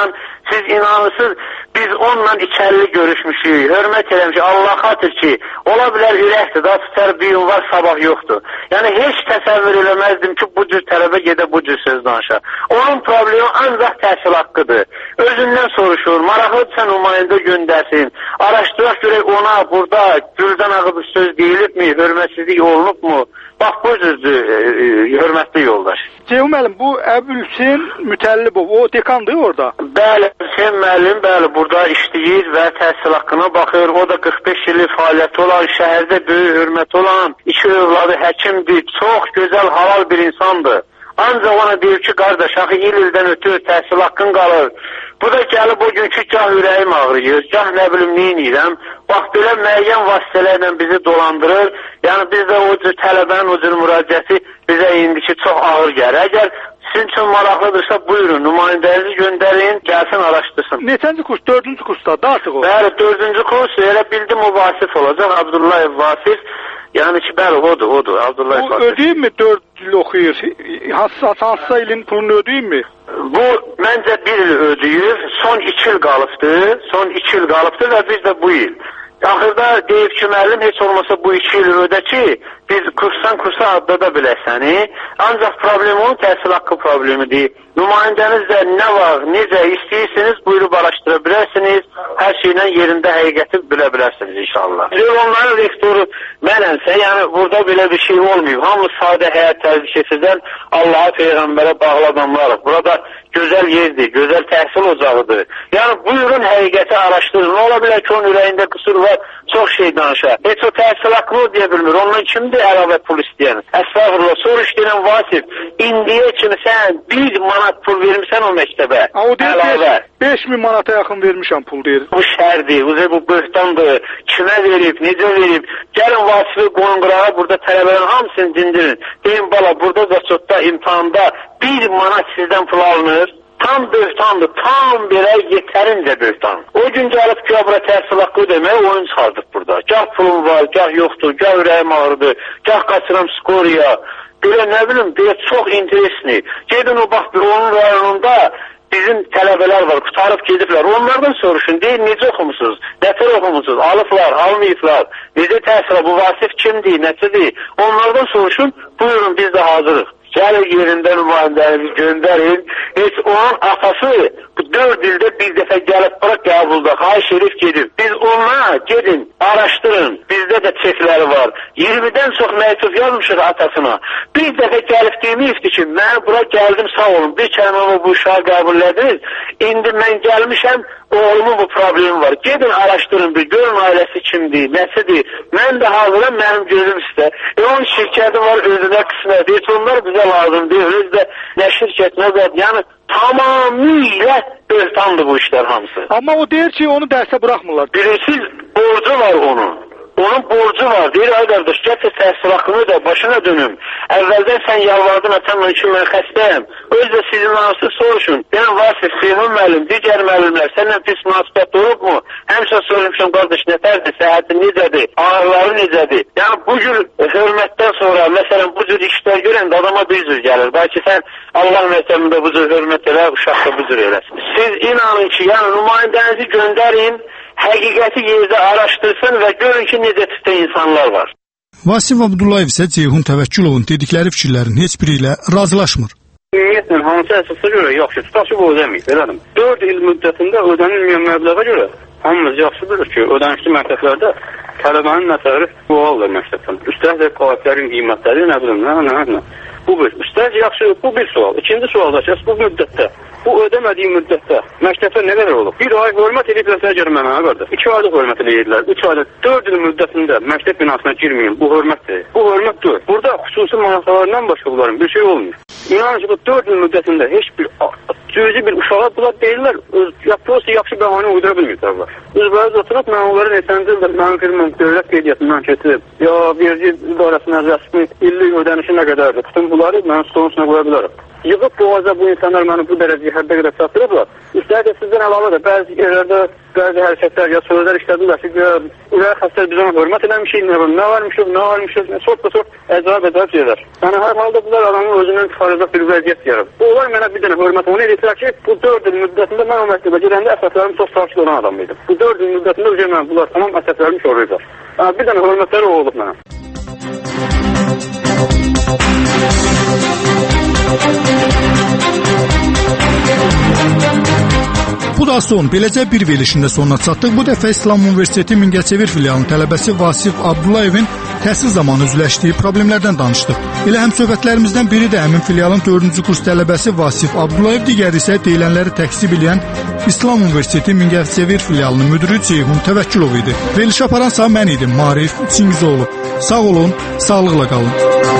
Siz inanırsınız, biz onunla içərili görüşmüşük, hörmət eləmişik, Allah xatır ki, ola bilər ürəkdir, daha tutar bir gün var, sabah yoxdur. Yəni, heç təsəvvür eləməzdim ki, bu cür tələbə gedə bu cür söz danışa. Onun problemi ancaq təhsil haqqıdır. Özündən soruşur, maraqlıdırsa nümayəndə göndərsin, araşdıraq görək ona, burada güldən ağıbı söz deyilibmi, hörmətsizlik olunubmu? Bax, bu cüzdür, hörmətli yoldaş. Ceyhun müəllim, bu Əbülhüseyn Mütəllibov, o dekandır orada? Bəli, Hüseyn müəllim, bəli, burada işləyir və təhsil haqqına baxır. O da 45 illik fəaliyyəti olan, şəhərdə böyük hörməti olan, 2 övladı həkimdir, çox gözəl, halal bir insandır. Ancaq ona deyir ki, qardaş, axı il-ildən ötür, təhsil haqqın qalır. Bu da gəlib o günkü gah ürəyim ağrıyır, gah nə bilim neyinirəm. Bax, belə müəyyən vasitələrlə bizi dolandırır. Yəni, biz də o cür tələbənin o cür müraciəti bizə indiki çox ağır gəlir. Əgər sizin üçün maraqlıdırsa, buyurun, nümayəndənizi göndərin, gəlsin, araşdırsın. Neçənci kurs? 4-cü kursda, da artıq o? Bəli, 4-cü kurs, elə bildim o Vasif olacaq, Abdullayev Vasif. Yəni ki, bəli, odur, Abdullayev Vasif. Bu ödəyim mi 4 il oxuyur? Hansısa ilin pulunu ödəyim mi? Bu, məncə 1 il ödəyir, son 2 il qalıbdır və biz də bu il. Axırda deyib ki, müəllim, heç olmasa bu 2 il ödə ki, biz kursdan kursa adlada bilək səni. Ancaq problem onun təhsil haqqı problemidir. Nümayəndəniz də nə var, necə istəyirsiniz, buyurub araşdıra bilərsiniz. Hər şeylə yerində həqiqəti bilə bilərsiniz inşallah. Onların rektoru mənəmsə, yəni burada belə bir şey olmuyor. Hamı sadə həyat tərzi keçirdən Allah'a, Peyğəmbərə bağlı adamlarıq. Burada gözəl yerdir, gözəl təhsil ocağıdır. Yəni buyurun həqiqəti araşdırın. Ola bilər ki, onun ürəyində qüsur var, çox şey danışar. Heç o təhsil haqqını deyə bilmir. Ondan kimdir əlavə pul istəyən? Əstəğfurullah, soruş deyən Vasif, indiyə kimi sən 1 manat pul vermişsən o məktəbə. O deyir 5.000 manata yaxın vermişəm pul deyir. Bu şərdir, bu böhtandır. Kimə verib, necə verib? Gəlin Vasifi qoyun qırağa, burada tələbələrin hamısını dindirin. Deyin bala, burada zaçotda, imtihanda 1 manat sizdən pul alınır. Tam böhtandır, tam belə yetərincə böhtan. O gün gəlib ki, bura təhsil haqqı demək, oyun çıxardıq burada. Gah pulum var, gah yoxdur, gah ürəyim ağrıdır, gah qaçıram skoriya. Belə nə bilim, belə çox interesli. Gedin o bax, onun rayonunda bizim tələbələr var, qutarıb gediblər. Onlardan soruşun, deyin, necə oxumusunuz, nətər oxumusunuz, alıblar, almayıblar, necə təhsilə, bu Vasif kimdir, nəçədir? Onlardan soruşun, buyurun, biz də hazırıq. Gəlin yerində nümayəndənizi göndərin. Heç onun atası bu 4 ildə bir dəfə gəlib bura qəbulda, xahiş edib gedib. Biz ona gedin, araşdırın. Bizdə də çekləri var. 20-dən çox məktub yazmışıq atasına. Bir dəfə gəlib deməyibdi ki, mən bura gəldim, sağ olun. Bir kəlmə bu uşağı qəbullədiniz. İndi mən gəlmişəm, oğlumun bu problemi var. Gedin araşdırın bir, görün ailəsi kimdir, nəçidir. Mən də hazıram, mənim gözüm üstə. Onun şirkəti var, özünə qismət. Heç onlar bizə lazım deyil. Özdə nə şirkət, nə zət. Yəni tamamilə böhtandır bu işlər hamısı. Amma o deyir ki, onu dərsə buraxmırlar. Bilirsiniz, borcu var onun. Onun borcu var. Deyir, ay qardaş, gətir təhsil haqqını da başına dönüm. Əvvəldən sən yalvardın atamla ki, mən xəstəyəm. Özdə sizin nasıl soruşun. Yəni, Vasif, Ceyhun müəllim, digər müəllimlər, səndən pis münasibət olubmu? Həmsə soruşmuşum, qardaş, nətərdir, səhətin necədir, ağırları necədir? Yəni, bu cür hörmətdən sonra, məsələn, bu cür işlər görəndə adama bir cür gəlir. Bəlkə sən Allah məktəbində bu cür hörmət elə, uşaq da bu cür eləsin. Siz inanın ki, yəni, nümayəndənizi göndərin, həqiqəti yerdə araşdırsın və görün ki, necə tipdə insanlar var. Vasif Abdullayev isə Ceyhun Təvəkkülovun dedikləri fikirlərin heç biri ilə razılaşmır. Ümumiyyətlə, hansı əsasa görə yaxşı, tutaq ki, bu ödəməyib, elədim. 4 il müddətində ödənilməyən məbləğə görə hamımız yaxşı bilir ki, ödənişli məktəblərdə tələbənin nəsəri sualdır məktəbdən. Üstəlik də qaliblərin qiymətləri, nə bilim, nə. Bu bir. Üstəlik yaxşı, bu bir sual. İkinci sual da ki, bu müddətdə, bu ödəmədiyi müddətdə məktəbdə nə qədər olub? 1 ay hörmət ediblərsə görə mənə, qardaş. 2 aylıq hörmət edirlər, 3 aylıq, 4 il müddətində məktəb binasına girməyin. Bu hörmətdir. Bu hörmətdir. Burada xüsusi maraqlarından başqa bunların bir şey olmuyor. İnanın ki, bu 4 il müddətində heç bir cüzi bir uşağa bunlar deyirlər, yapıyorsa yaxşı bəhanə uydura bilmirlər. Özbəriz oturub, mən onları neçənci ildir mənim firmam dövlət qeydiyyatından keçirib, ya vergi idarəsindən rəsmi illik ödənişi nə qədərdir? Bütün bunları mən stolun üstünə qoya bilərəm. yığıb boğaza bu insanlar məni bu dərəcəyə həddə qədər çatdırıblar. Üstəlik də sizdən əlavə bəzi yerlərdə bəzi hərəkətlər ya sözlər işlədilər ki, ürək xəstələr biz ona hörmət eləmişik, nə varmışıq, çox əcayib şeylər. Yəni hər halda bunlar adamın özündən çıxaracaq bir vəziyyət yaradıb. Bu onlar mənə bir dənə hörmət onu edirlər ki, bu 4 il müddətində mən o məktəbə gedəndə əsaslarım çox sakit olan adam idim. Bu 4 il müddətində mən bunlar tamam əsaslarımı koruyacaq. Yəni bir dənə hörmətləri o olub mənə. Bu da son, beləcə bir verilişində sonuna çatdıq. Bu dəfə İslam Universiteti Mingəçevir filialının tələbəsi Vasif Abdullayevin təhsil zamanı üzləşdiyi problemlərdən danışdıq. Elə həmsöhbətlərimizdən biri də həmin filialın 4-cü kurs tələbəsi Vasif Abdullayev, digəri isə deyilənləri təksib edən İslam Universiteti Mingəçevir filialının müdiri Ceyhun Təvəkkülov idi. Verilişi aparan sağ mən idim, Maarif Çingizoğlu. Sağ olun, sağlıqla qalın.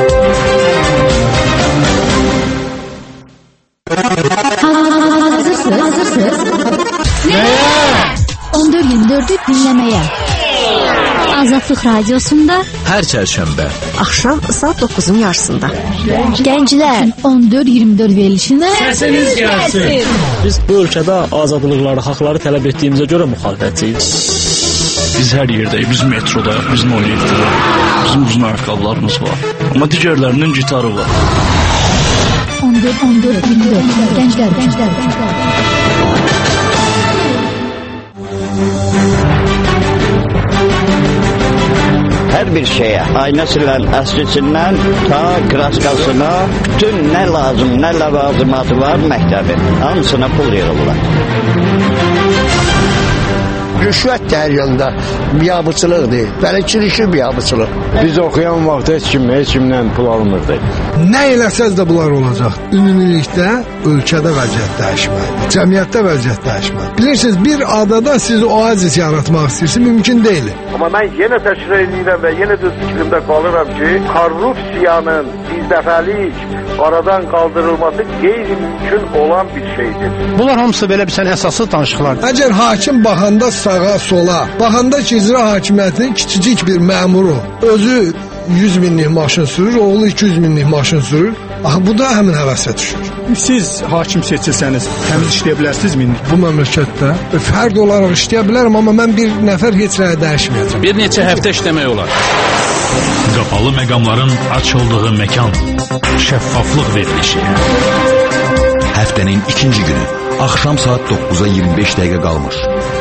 Hazırsınız? Nəyə? 14-24'ü dinləməyə. Azadlıq Radiosunda hər çərşənbə axşam saat 9'un yarısında. Gənclər 14-24 verilişinə səsiniz gəlsin. Biz bu ölkədə azadlıqları, haqları tələb etdiyimizə görə müxalifətçiyiz. Biz hər yerdəyik, biz metrodayıq, biz Noyevdəyik. Bizim uzun ayaqqabılarımız var. Amma digərlərinin gitarı var. 14-24 Gənclər. Hər bir şeyə, aynəsindən, əslisindən ta kraskasına, bütün nə lazım, nə ləvazimatı var məktəbin, hamısına pul yığırlar. Rüşvət hər yanda biabıçılıqdır. Bəlkə işi biabıçılıq. Biz oxuyan vaxt heç kimdən pul almırdı. Nə eləsəz də bunlar olacaq. Ümumilikdə ölkədə vəziyyət dəyişməlidir. Cəmiyyətdə vəziyyət dəyişməlidir. Bilirsiniz, bir adada siz oazis yaratmaq istəyirsiniz, mümkün deyil. Amma mən yenə təkrar edirəm və yenə də fikrimdə qalıram ki, korrupsiyanın birdəfəlik aradan qaldırılması qeyri-mümkün olan bir şeydir. Bunlar hamısı belə bir əsaslı danışıqlardır. Əgər hakim baxanda sağa, sola, baxanda ki, icra hakimiyyətinin kiçicik bir məmuru özü 100 minlik maşın sürür, oğlu 200 minlik maşın sürür. Axı bu da həmin həvəsə düşür. Siz hakim seçilsəniz, təmiz işləyə bilərsiniz mi? Bu məmləkətdə fərd olaraq işləyə bilərəm, amma mən bir nəfər heç nəyə dəyişməyəcəm. Bir neçə həftə işləmək olar. Qapalı məqamların açıldığı məkan. Şəffaflıq verilişi. Həftənin ikinci günü, axşam saat 9'a 25 dəqiqə qalmış.